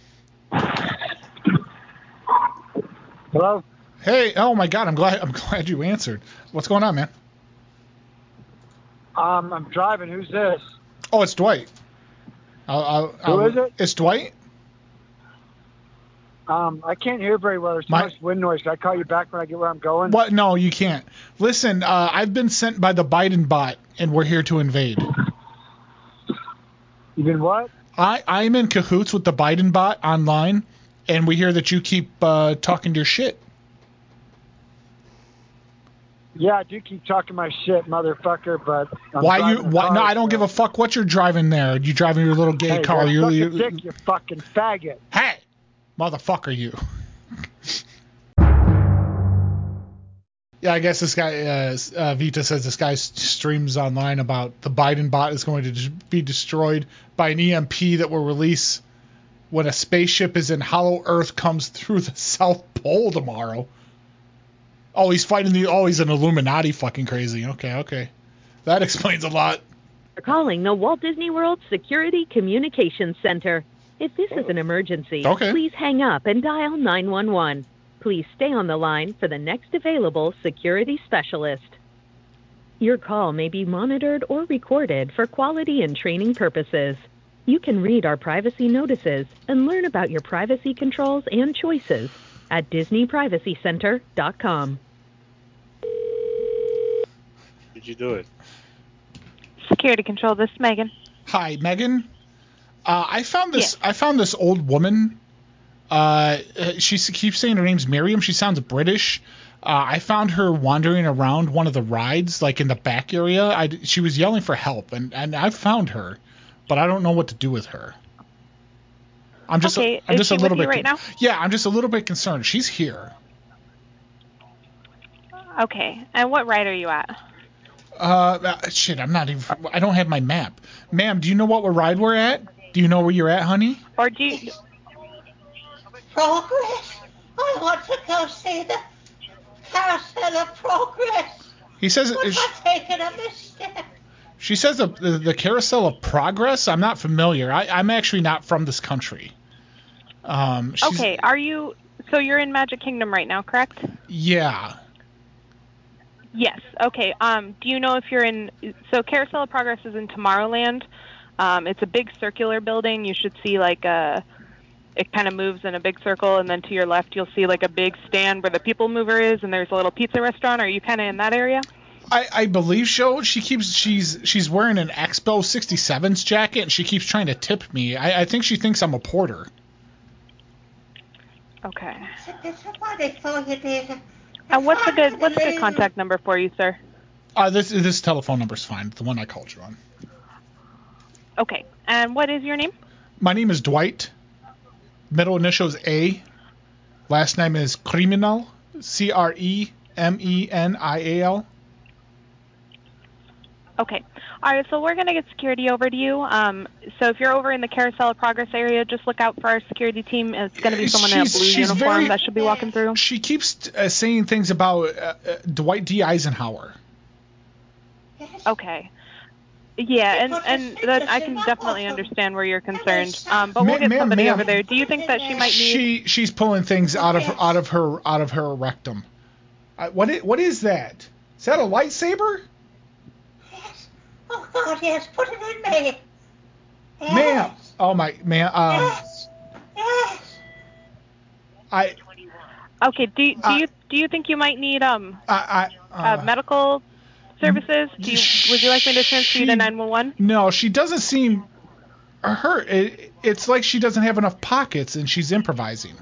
Hello? Hey, oh my God, I'm glad I'm glad you answered. What's going on, man? Um, I'm driving. Who's this? Oh, it's Dwight. I'll, I'll, Who I'll- is it? It's Dwight. Um, I can't hear very well. There's too My- much wind noise. Can I call you back when I get where I'm going? What? No, you can't. Listen, uh, I've been sent by the Biden bot, and we're here to invade. You been what? I I'm in cahoots with the Biden bot online, and we hear that you keep uh, talking your shit. Yeah, I do keep talking my shit, motherfucker, but I'm why you? driving a Why? car, No, I don't so- give a fuck what you're driving there. You driving your little gay Hey, car? go You, suck a you, dick, you fucking faggot. Hey, motherfucker, you. Yeah, I guess this guy, uh, uh, Vita says this guy s- streams online about the Biden bot is going to des- be destroyed by an E M P that will release when a spaceship is in hollow Earth comes through the South Pole tomorrow. Oh, he's fighting the. Oh, he's an Illuminati fucking crazy. Okay, okay. That explains a lot. We're calling the Walt Disney World Security Communications Center. If this is an emergency, Okay. please hang up and dial nine one one. Please stay on the line for the next available security specialist. Your call may be monitored or recorded for quality and training purposes. You can read our privacy notices and learn about your privacy controls and choices at disney privacy center dot com. Did you do it? Security control, this is Megan. Hi, Megan. Uh, I found this. I found this old woman. Uh, she s- keeps saying her name's Miriam. She sounds British. Uh, I found her wandering around one of the rides, like in the back area. I, she was yelling for help, and, and I found her, but I don't know what to do with her. I'm just. Okay, I'm is just she a little with you bit. right now? Yeah, I'm just a little bit concerned. She's here. Okay, and what ride are you at? Uh, uh, shit, I'm not even. I don't have my map. Ma'am, do you know what ride we're at? Do you know where you're at, honey? Or do you... Progress. I want to go see the Carousel of Progress. He says. What Is, have I taken a misstep? She says the, the the Carousel of Progress. I'm not familiar. I, I'm actually not from this country. Um. She's, Okay, are you... So you're in Magic Kingdom right now, correct? Yeah. Yes. Okay. Um, do you know if you're in... So Carousel of Progress is in Tomorrowland. Um, it's a big circular building. You should see like a... It kind of moves in a big circle, and then to your left you'll see like a big stand where the People Mover is, and there's a little pizza restaurant. Are you kind of in that area? I, I believe so. She keeps she's she's wearing an Expo sixty-sevens jacket, and she keeps trying to tip me. I, I think she thinks I'm a porter. Okay. There's somebody for you, dear. And what's a good what's a good contact number for you, sir? Uh, this this telephone number's fine. The one I called you on. Okay. And what is your name? My name is Dwight. Middle initials A. Last name is Criminal. C R E M E N I A L. Okay. All right, so we're going to get security over to you. Um, so if you're over in the Carousel of Progress area, just look out for our security team. It's going to be someone in a She's- blue she's uniform very- that should be walking through. She keeps uh, saying things about uh, uh, Dwight D. Eisenhower. Okay. Yeah, and, and that, I can definitely understand where you're concerned. Um, but we'll Ma- get ma'am, somebody ma'am. over there. Do you think that she might need... She she's pulling things out of her, out of her out of her rectum. Uh, what is, what is that? Is that a lightsaber? Oh, God, yes. Put it in me. Yes. Ma'am. Oh my man. Um, Yes. Yes. I Okay, do, you- do you do you think you might need um I, I uh, medical services? Do you, would you like me to transfer you to nine one one? no, she doesn't seem her. It, it's like she doesn't have enough pockets, and she's improvising.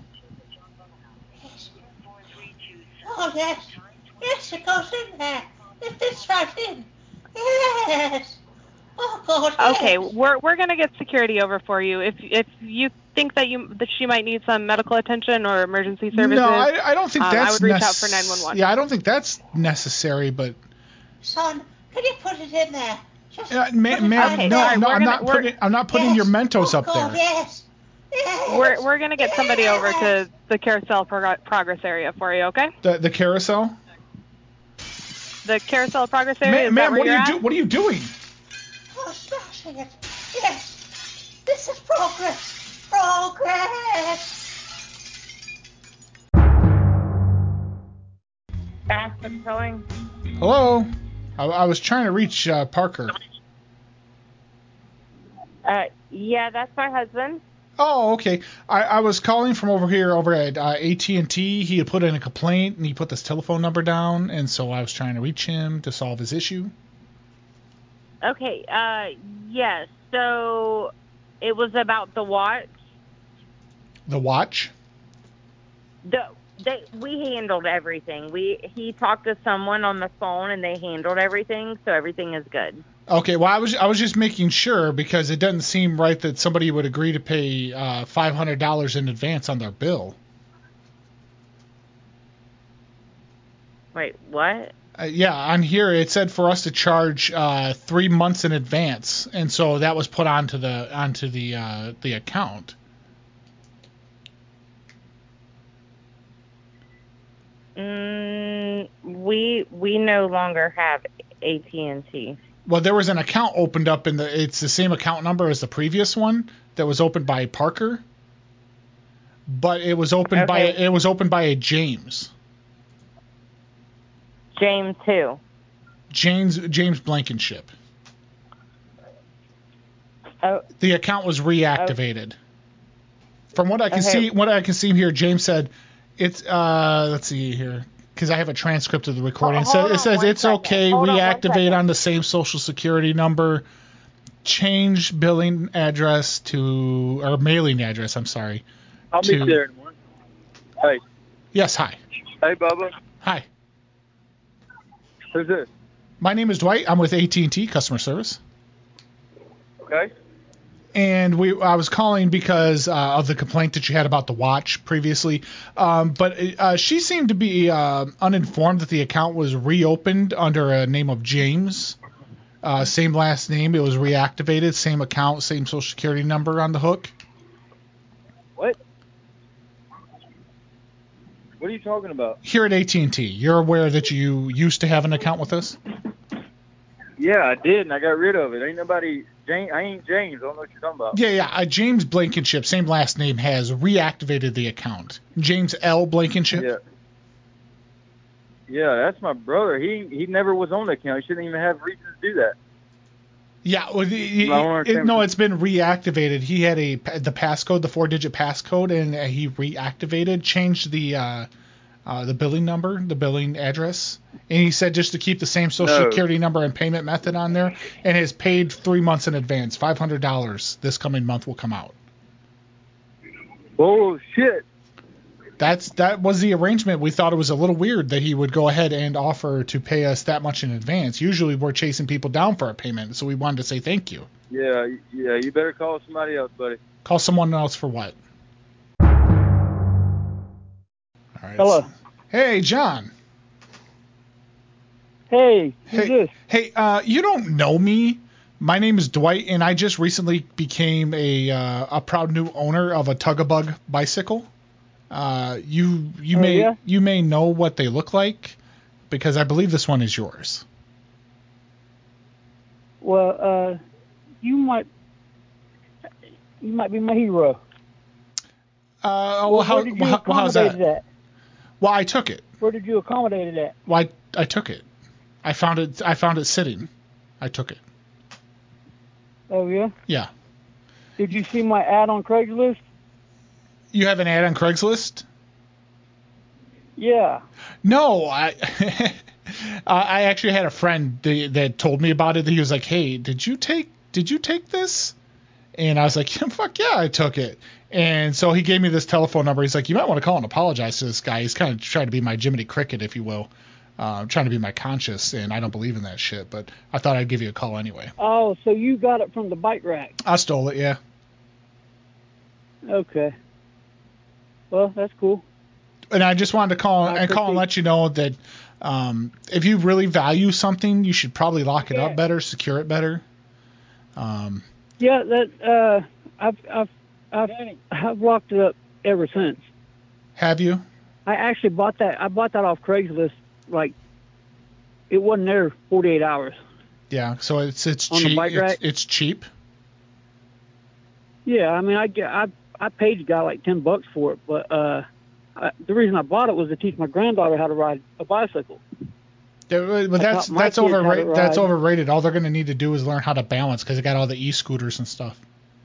Oh, yes. Yes, it goes in there. It fits right in. Yes. Oh, God, yes. Okay, we're we're gonna get security over for you. If if you think that you that she might need some medical attention or emergency services, No, I, I don't think um, that's I would reach nec- out for nine one one. Yeah, I don't think that's necessary, but Son, can you put it in there? Just uh, ma- put it ma'am, right no, there. no, I'm not putting I'm not putting your Mentos oh, up God, there. yes. Yes. We're we're gonna get somebody over to the Carousel Prog- Progress area for you. Okay? The the carousel. The Carousel Progress Ma- area. is that ma'am, where what are you're you at? do? What are you doing? Oh, smashing it. Yes. This is progress. Progress. Fast patrolling. Hello. I, I was trying to reach uh, Parker. Uh, yeah, that's my husband. Oh, okay. I, I was calling from over here over at uh, A T and T. He had put in a complaint and he put this telephone number down, and so I was trying to reach him to solve his issue. Okay, uh, yes. So it was about the watch. The watch. The they we handled everything. We he talked to someone on the phone and they handled everything, so everything is good. Okay, well, I was I was just making sure because it doesn't seem right that somebody would agree to pay uh, five hundred dollars in advance on their bill. Wait, what? Uh, yeah, on here it said for us to charge uh, three months in advance, and so that was put onto the onto the uh, the account. Mm, we we no longer have A T and T. Well, there was an account opened up in the. It's the same account number as the previous one that was opened by Parker, but it was opened by Okay. it was opened by a James. James who? James James Blankenship. Oh. The account was reactivated. From what I can Okay. see, what I can see here, James said, "It's uh, let's see here, because I have a transcript of the recording. Hold so it on says one it's second. okay, Hold on one reactivate second. on the same social security number, change billing address to or mailing address. I'm sorry. I'll to, meet you there in the morning. Hey. Yes, hi. Hey, Bubba. Hi. Who's this? My name is Dwight. I'm with A T and T customer service. Okay. And we, I was calling because uh, of the complaint that you had about the watch previously. Um, but uh, she seemed to be uh, uninformed that the account was reopened under a name of James. Uh, same last name. It was reactivated. Same account. Same social security number on the hook. What? What are you talking about? Here at A T and T, you're aware that you used to have an account with us? Yeah, I did, and I got rid of it. Ain't nobody... James, I ain't James. I don't know what you're talking about. Yeah, yeah. Uh, James Blankenship, same last name, has reactivated the account. James L. Blankenship? Yeah. Yeah, that's my brother. He he never was on the account. He shouldn't even have reason to do that. Yeah, well, the, I don't it, understand. no, it's been reactivated. He had a the passcode, the four-digit passcode, and uh, he reactivated, changed the uh, uh, the billing number, the billing address, and he said just to keep the same social No. security number and payment method on there, and has paid three months in advance. five hundred dollars this coming month will come out. Oh, shit. That's that was the arrangement. We thought it was a little weird that he would go ahead and offer to pay us that much in advance. Usually we're chasing people down for a payment, so we wanted to say thank you. Yeah, yeah. You better call somebody else, buddy. Call someone else for what? All right. Hello. Hey, John. Hey, who's Hey, this? hey, uh, you don't know me. My name is Dwight, and I just recently became a uh, a proud new owner of a Tug-a-Bug bicycle. Uh, you you Oh, may yeah? you may know what they look like because I believe this one is yours. Well, uh, you might, you might be my hero. Uh, well, Well, how, where did you well, how- well, how's that? accommodate it at? Well, I took it. Where did you accommodate it at? Well, I, I took it. I found it. I found it sitting. I took it. Oh yeah. Yeah. Did you see my ad on Craigslist? You have an ad on Craigslist? Yeah. No, I I actually had a friend that, that told me about it. He was like, "Hey, did you take did you take this?" And I was like, yeah, "Fuck yeah, I took it." And so he gave me this telephone number. He's like, "You might want to call and apologize to this guy. He's kind of trying to be my Jiminy Cricket, if you will, uh, trying to be my conscience, and I don't believe in that shit. But I thought I'd give you a call anyway." Oh, so you got it from the bike rack? I stole it, yeah. Okay. Well, that's cool. And I just wanted to call I and call and appreciate- let you know that um, if you really value something, you should probably lock it up better, secure it better. Um, Yeah, that uh, I've I've I've I've locked it up ever since. have you? I actually bought that. I bought that off Craigslist. Like, it wasn't there forty-eight hours. Yeah. So it's it's On the cheap. bike It's, rack? it's cheap. Yeah, I mean, I get I I paid the guy like ten bucks for it, but uh, I, the reason I bought it was to teach my granddaughter how to ride a bicycle. Yeah, but I that's taught my that's kids how to overrated. That's ride. overrated. All they're gonna need to do is learn how to balance because they got all the e-scooters and stuff.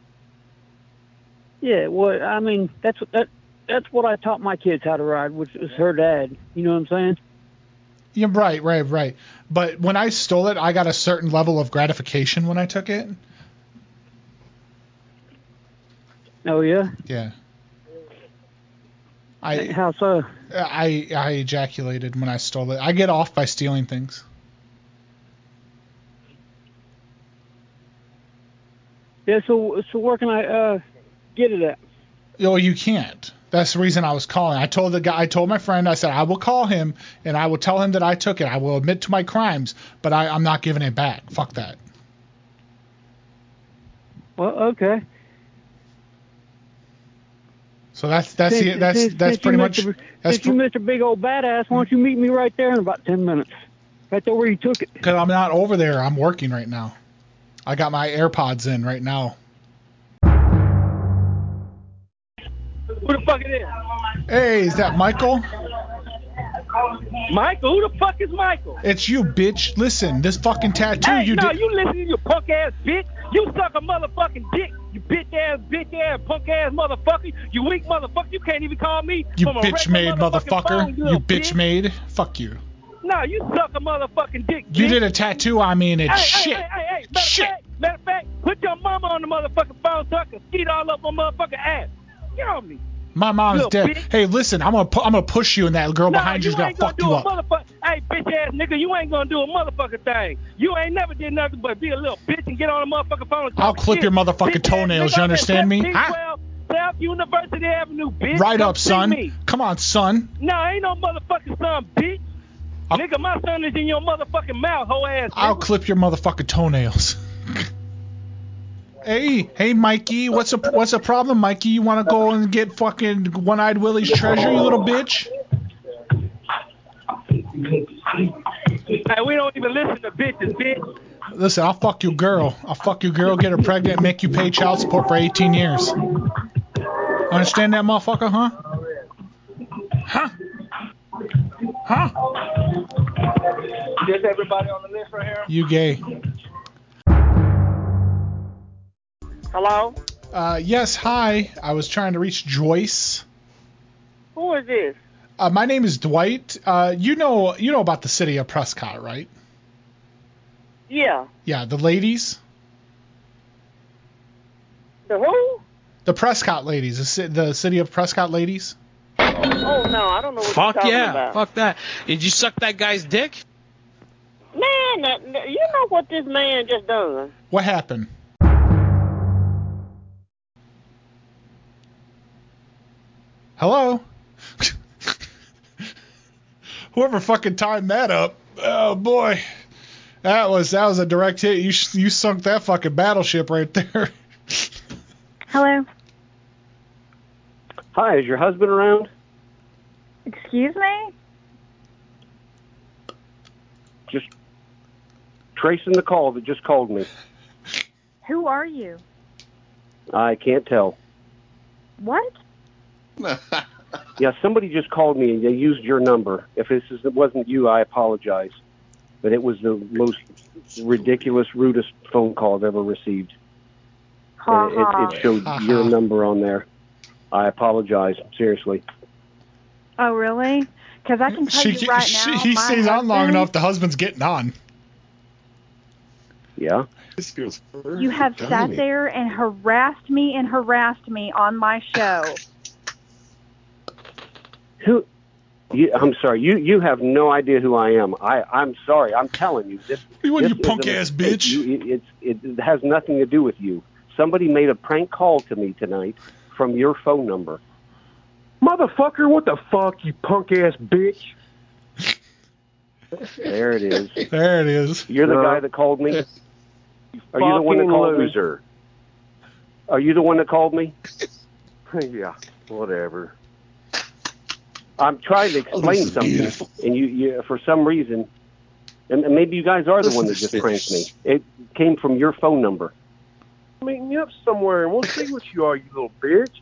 Yeah, well, I mean, that's what that that's what I taught my kids how to ride, which was her dad. You know what I'm saying? Yeah, right, right, right. But when I stole it, I got a certain level of gratification when I took it. Oh yeah. Yeah. I How so? I I ejaculated when I stole it. I get off by stealing things. Yeah. So so where can I uh get it at? Oh, you can't. That's the reason I was calling. I told the guy, I told my friend, I said I will call him and I will tell him that I took it. I will admit to my crimes, but I, I'm not giving it back. Fuck that. Well, okay. So that's that's Since- the, that's since- that's since pretty you much. Mister That's Since you Mister Big Old Badass, why don't you meet me right there in about ten minutes? Right there where you took it. because I'm not over there. I'm working right now. I got my AirPods in right now. Who the fuck it is? Hey, is that Michael? Michael, who the fuck is Michael? It's you, bitch. Listen, this fucking tattoo Hey, you no, did. you listen to you punk ass bitch. You suck a motherfucking dick. You bitch ass, bitch ass, punk ass motherfucker. You weak motherfucker. You can't even call me You from a bitch regular made motherfucking motherfucker. phone, you You little bitch made. Fuck you. No, you suck a motherfucking dick. You bitch. did a tattoo on me and it's Hey, shit. hey, hey, hey, hey. Matter Shit. Of fact, matter of fact, put your mama on the motherfucking phone so I can skeet all up my motherfucking ass. Get on me. My mom's Little dead. bitch. Hey, listen, I'm gonna pu- I'm gonna push you and that girl No, behind you you's gonna ain't gonna fuck do you a up. motherfucker. Hey, bitch ass nigga, you ain't gonna do a motherfucking thing. You ain't never did nothing but be a little bitch and get on the motherfucking phone and talk I'll clip shit. your motherfucking Bitch ass toenails. nigga, You I'm at understand me? seventeen Huh? twelve South University Avenue, bitch. Right Come up, see son. Me. Come on, son. No, ain't no motherfucking son, bitch. I'll- Nigga, my son is in your motherfucking mouth, hoe ass nigga. I'll clip your motherfucking toenails. Hey, hey, Mikey, what's a what's the problem, Mikey? You want to go and get fucking One-Eyed Willie's treasure, you little bitch? Hey, we don't even listen to bitches, bitch. Listen, I'll fuck your girl. I'll fuck your girl, get her pregnant, and make you pay child support for eighteen years. Understand that, motherfucker, huh? Huh? Huh? Just everybody on the list right here? You gay. Hello? Uh, yes, hi. I was trying to reach Joyce. Who is this? Uh, my name is Dwight. Uh, you know, you know about the city of Prescott, right? Yeah. Yeah, the ladies. The who? The Prescott ladies. The, ci- the city of Prescott ladies. Oh, no, I don't know what Fuck you're talking yeah. about. Fuck that. Did you suck that guy's dick? Man, that, you know what this man just done? What happened? Hello? Whoever fucking timed that up. Oh boy. That was that was a direct hit. You you sunk that fucking battleship right there. Hello? Hi, is your husband around? Excuse me? Just tracing the call that just called me. Who are you? I can't tell. What? Yeah, somebody just called me and they used your number. If this is, it wasn't you, I apologize. But it was the most ridiculous, rudest phone call I've ever received. Ha, And ha. it, it showed your number on there. I apologize, seriously. Oh, really? Because I can tell She, you right she, now, he my stays on long husband, enough. The husband's getting on. Yeah. you have sat there and harassed me and harassed me on my show. Who? You, I'm sorry. You you have no idea who I am. I I'm sorry. I'm telling you this. You this you is a punk ass mistake. bitch. You, it, it's it has nothing to do with you. Somebody made a prank call to me tonight from your phone number. Motherfucker, what the fuck, you punk ass bitch? There it is. There it is. You're the Uh, guy that called me. You Are you the one that fucking called loser. me? Are you the one that called me? Yeah, whatever. I'm trying to Oh, explain this is something, beautiful. and you, you, for some reason, and and maybe you guys are the Listen one to that just this. pranked me. It came from your phone number. Meet me up somewhere, and we'll see what you are, you little bitch.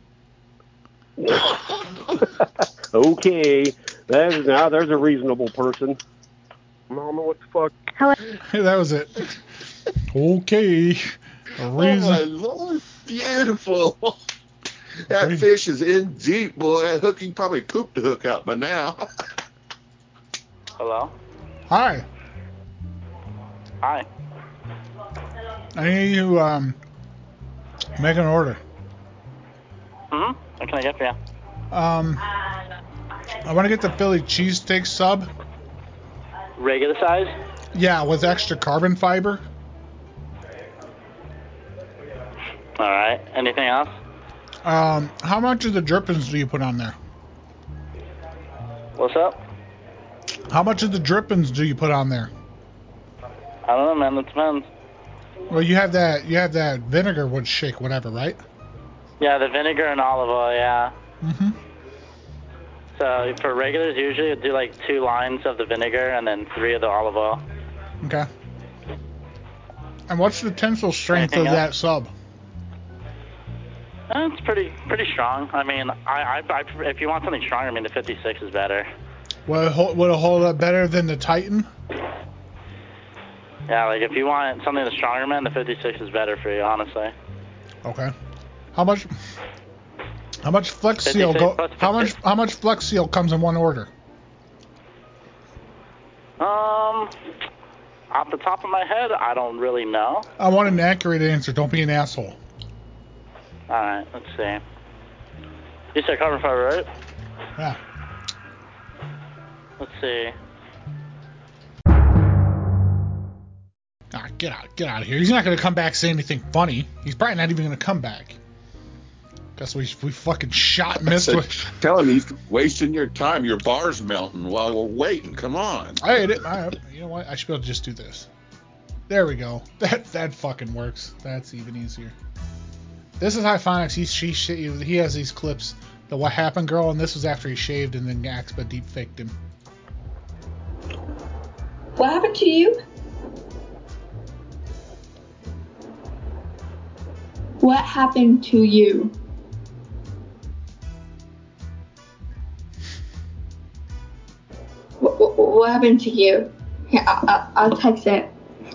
Okay, there's now there's a reasonable person. I don't know what the fuck. Hello? That was it. Okay. A Oh my reason. Lord, beautiful. That fish is in deep, boy. That hook, he probably pooped the hook out by now. Hello? Hi. Hi. I need you um make an order. Hmm? What can I get for you? Um, I want to get the Philly cheesesteak sub. Regular size? Yeah, with extra carbon fiber. All right. Anything else? Um, how much of the drippings do you put on there? What's up? How much of the drippings do you put on there? I don't know, man. It depends. Well, you have that you have that vinegar would shake whatever, right? Yeah, the vinegar and olive oil, yeah. Mm-hmm. So for regulars, usually I do like two lines of the vinegar and then three of the olive oil. Okay. And what's the tensile strength Anything of else? that sub? Uh, It's pretty pretty strong. I mean, I, I, I if you want something stronger, I mean the fifty-six is better. Would it hold, would it hold up better than the Titan? Yeah, like if you want something that's stronger, man, the fifty-six is better for you, honestly. Okay. How much? How much Flex Seal go? How much? How much Flex Seal comes in one order? Um, off the top of my head, I don't really know. I want an accurate answer. Don't be an asshole. All right, let's see. You said carbon fiber, right? Yeah. Let's see. Ah, get out, get out of here. He's not gonna come back say anything funny. He's probably not even gonna come back. Guess we we fucking shot and missed with. Tell him he's wasting your time. Your bar's melting while we're waiting. Come on. I ate it. I, you know what? I should be able to just do this. There we go. That that fucking works. That's even easier. This is Hyphonics. He she, she he has these clips. The What Happened girl, and this was after he shaved and then Axpa deep faked him. What happened to you? What happened to you? What, what, what happened to you? Here, I, I, I'll text it.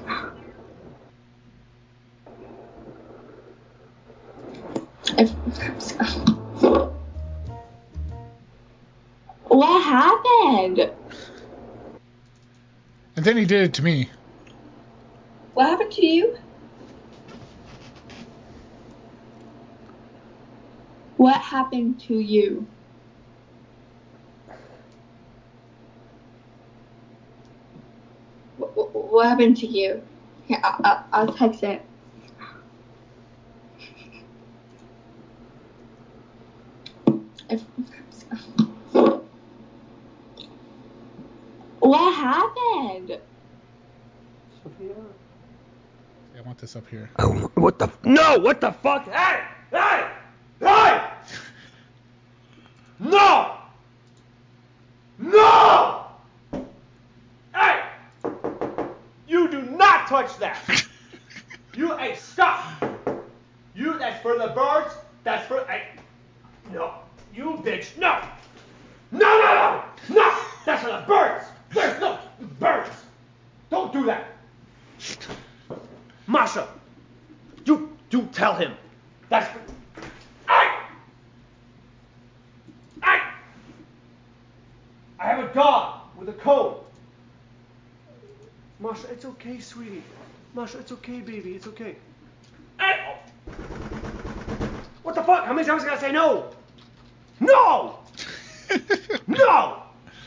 If, what happened? And then he did it to me. What happened to you? What happened to you? What, what, what happened to you? Here, I, I, I'll text it. If, what happened? Yeah, I want this up here. Oh, what the? F- no! What the fuck? Hey! Hey! Hey! No! No! Hey! You do not touch that! You, hey, stop! You, that's for the birds. That's for, hey, no. You bitch, no! No, no, no! No! That's for the birds! There's no birds! Don't do that! Masha! You, you tell him. That's for, hey! Hey! I have a dog with a cone. Masha, it's okay, sweetie. Masha, it's okay, baby. It's okay. Hey! Oh. What the fuck? How many times I gotta say no? No! No!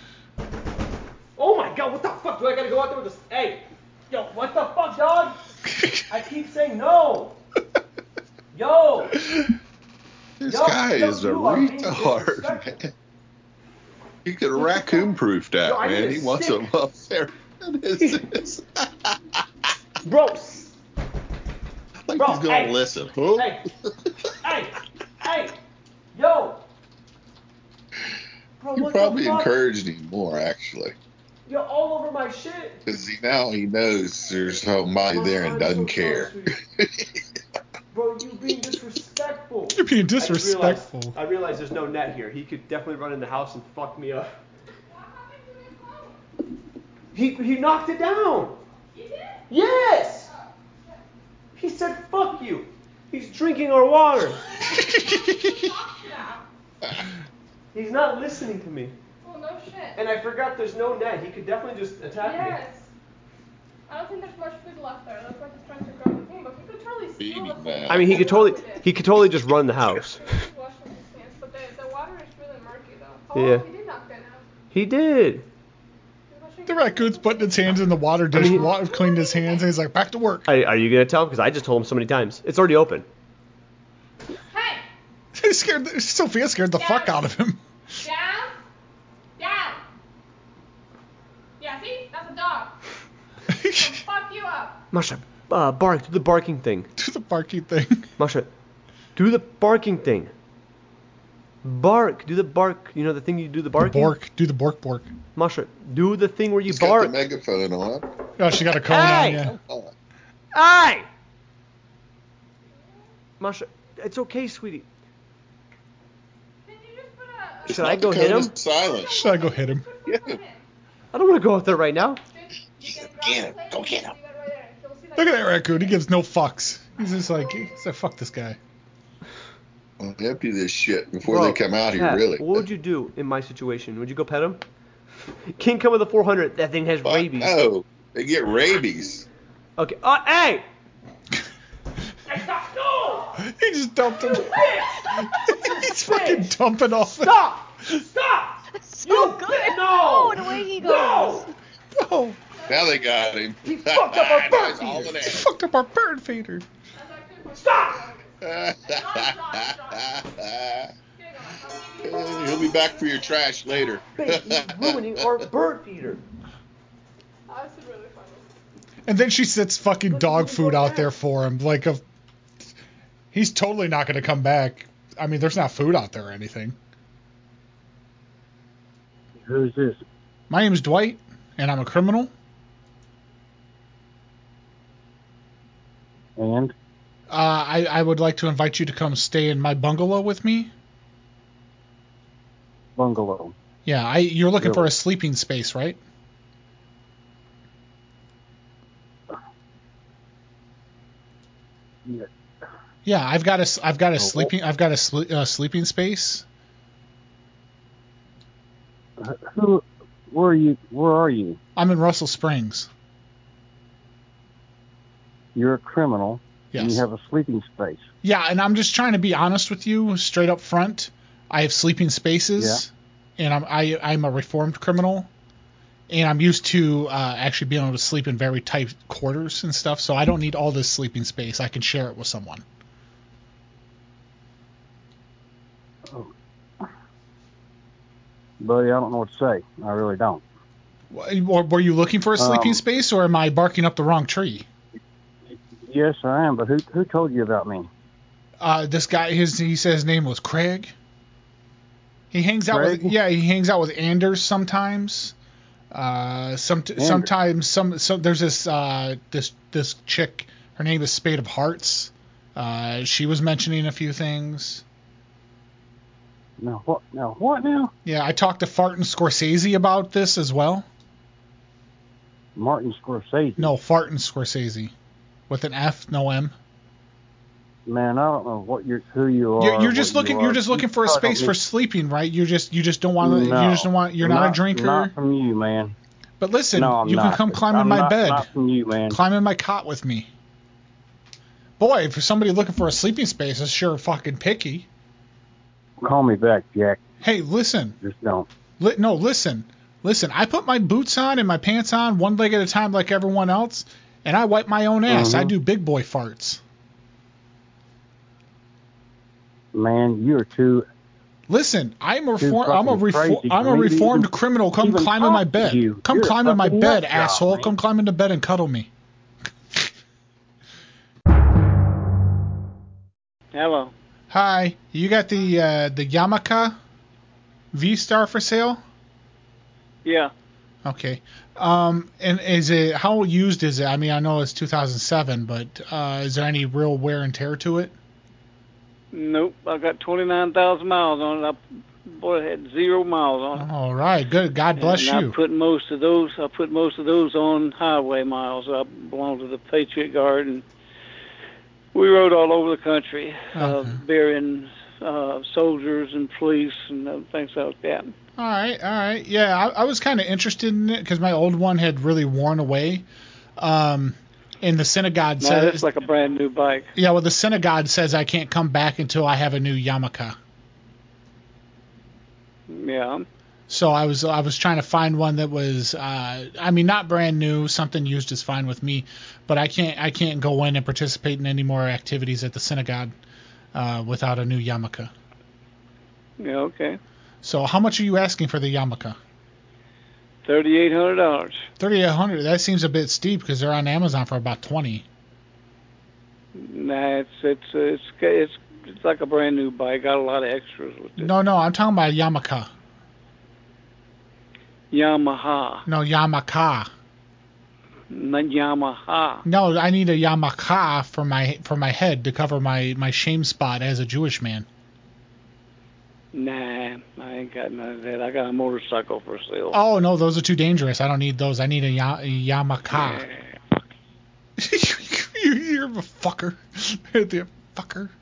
Oh my god, what the fuck? Do I gotta go out there with this? Hey! Yo, what the fuck, dog? I keep saying no! Yo! This Yo, guy yo, is a you are being retard, man. He could have raccoon-proofed that, Yo, I need man. a He wants stick. him up there. What is this? Bro! Like Bro, he's gonna hey. listen. Huh? Hey! Hey! Hey! Yo! Bro, You what probably the fuck? encouraged him more, actually. You're all over my shit. Because he, now he knows there's somebody there and I'm doesn't so care. sorry, sweetie. Bro, you being disrespectful. You're being I just disrespectful. realized, I realized there's no net here. He could definitely run in the house and fuck me up. He he knocked it down. You did? Yes. He said fuck you. He's drinking our water. He's not listening to me. Oh, no shit. And I forgot there's no net. He could definitely just attack me. Yes. I don't think there's much food left there. That's why he's trying to grab the thing, but he could totally steal the food. I mean, he could totally he could totally just run the house. He was washing his hands, but the, the water is really murky, though. Yeah. Oh, he did knock that out. He did. The raccoon's putting its hands in the water dish, I mean- wa- cleaned his hands, and he's like, back to work. Are, are you gonna tell him? Because I just told him so many times. It's already open. He scared the, Sophia scared the fuck out of him. Down. Down. Yeah, see? That's a dog. He'll fuck you up. Masha, uh, bark. Do the barking thing. Do the barking thing. Masha, do the barking thing. Bark. Do the bark. You know the thing you do the barking? Bork. Do the bork bork. Masha, do the thing where you He's got bark. the megaphone on. Oh, she got a cone Hey! on, yeah. Hey! Masha, it's okay, sweetie. Should I go hit him? Silent. Should I go hit him? I don't want to go out there right now. Get him. Go get him. Look at that raccoon. He gives no fucks. He's just like, he's like, fuck this guy. I'll empty this shit before Bro, they come out here, Pat, really. What would you do in my situation? Would you go pet him? King come with a four hundred. That thing has Fuck rabies. No, they get rabies. Okay. Uh, hey! He just dumped him. He's fucking dumping off. Stop! Stop! So You good. bitch, no! Oh, the way he goes. No! No. Now they got him. He fucked up our bird Nice, all feeder. of that. He fucked up our bird feeder. Stop! He'll be back for your trash later. Babe, he's ruining our bird feeder. And then she sets fucking dog food out there for him. Like, a, he's totally not going to come back. I mean, there's not food out there or anything. Who's this? My name's Dwight, and I'm a criminal. And? Uh, I, I would like to invite you to come stay in my bungalow with me. Bungalow. Yeah, I you're looking for Really? a sleeping space, right? Yeah. Yeah, I've got a I've got a Oh, sleeping I've got a sle- uh, sleeping space. Who? Where are you? Where are you? I'm in Russell Springs. You're a criminal. And Yes. you have a sleeping space. Yeah, and I'm just trying to be honest with you, straight up front. I have sleeping spaces, and I'm I, I'm a reformed criminal, and I'm used to uh, actually being able to sleep in very tight quarters and stuff. So I don't need all this sleeping space. I can share it with someone. Buddy, I don't know what to say. I really don't. Or were you looking for a sleeping Um, space, or am I barking up the wrong tree? Yes, I am. But who who told you about me? Uh, this guy, his he said his name was Craig. He hangs out with Craig? yeah, he hangs out with Anders sometimes. Uh, some Anders. sometimes some so there's this uh this this chick. Her name is Spade of Hearts. Uh, she was mentioning a few things. Now what? Now what? Now? Yeah, I talked to Fartin Scorsese about this as well. Martin Scorsese. No, Fartin Scorsese, with an F, no M. Man, I don't know what you're, who you are. You're, you're just what looking. You You're are. just looking You for a probably space don't for need- sleeping, right? You just you just don't want to. No, you just don't want. You're not, a drinker. Not from you, man. But listen, No, I'm you can not. come climb in I'm my not- bed. Not from you, man. Climb in my cot with me. Boy, for somebody looking for a sleeping space, is sure fucking picky. Call me back, Jack. Hey, listen. Just don't. Li- no, listen. Listen, I put my boots on and my pants on one leg at a time like everyone else, and I wipe my own ass. I Mhm. do big boy farts. Man, you're too. Listen, I'm a Too reform. I'm a fucking reform. crazy I'm a for me to reformed even- criminal. Come even climb in my talk to bed. you. Come You're a climb in my fucking bed, nut job, asshole. man. Come climb into bed and cuddle me. Hello. Hi, you got the uh, the Yamaha V-Star for sale? Yeah. Okay. Um, and is it how used is it? I mean, I know it's two thousand seven, but uh, is there any real wear and tear to it? Nope. I got twenty-nine thousand miles on it. I, boy, it had zero miles on it. All right, good. God bless and you. I put most of those. I put most of those on highway miles. I belong to the Patriot Guard, and we rode all over the country, uh, Okay. burying uh, soldiers and police and uh, things like that. All right, all right. Yeah, I, I was kind of interested in it because my old one had really worn away. Um, and the synagogue Now says, that's like a brand new bike. yeah, well, the synagogue says I can't come back until I have a new Yamaha. Yeah. So I was I was trying to find one that was uh, I mean not brand new, something used is fine with me, but I can't I can't go in and participate in any more activities at the synagogue uh, without a new Yamaha. Yeah. Okay. So how much are you asking for the Yamaha? Thirty-eight hundred dollars. thirty-eight hundred. That seems a bit steep because they're on Amazon for about twenty. Nah, it's it's it's it's it's like a brand new bike. Got a lot of extras with it. No, no, I'm talking about Yamaha. Yamaha. No, Yamaha. Not Yamaha. No, I need a Yamaha for my for my head to cover my my shame spot as a Jewish man. Nah, I ain't got none of that. I got a motorcycle for sale. Oh, no, those are too dangerous. I don't need those. I need a, ya- a Yamaha. You're a fucker. The fucker.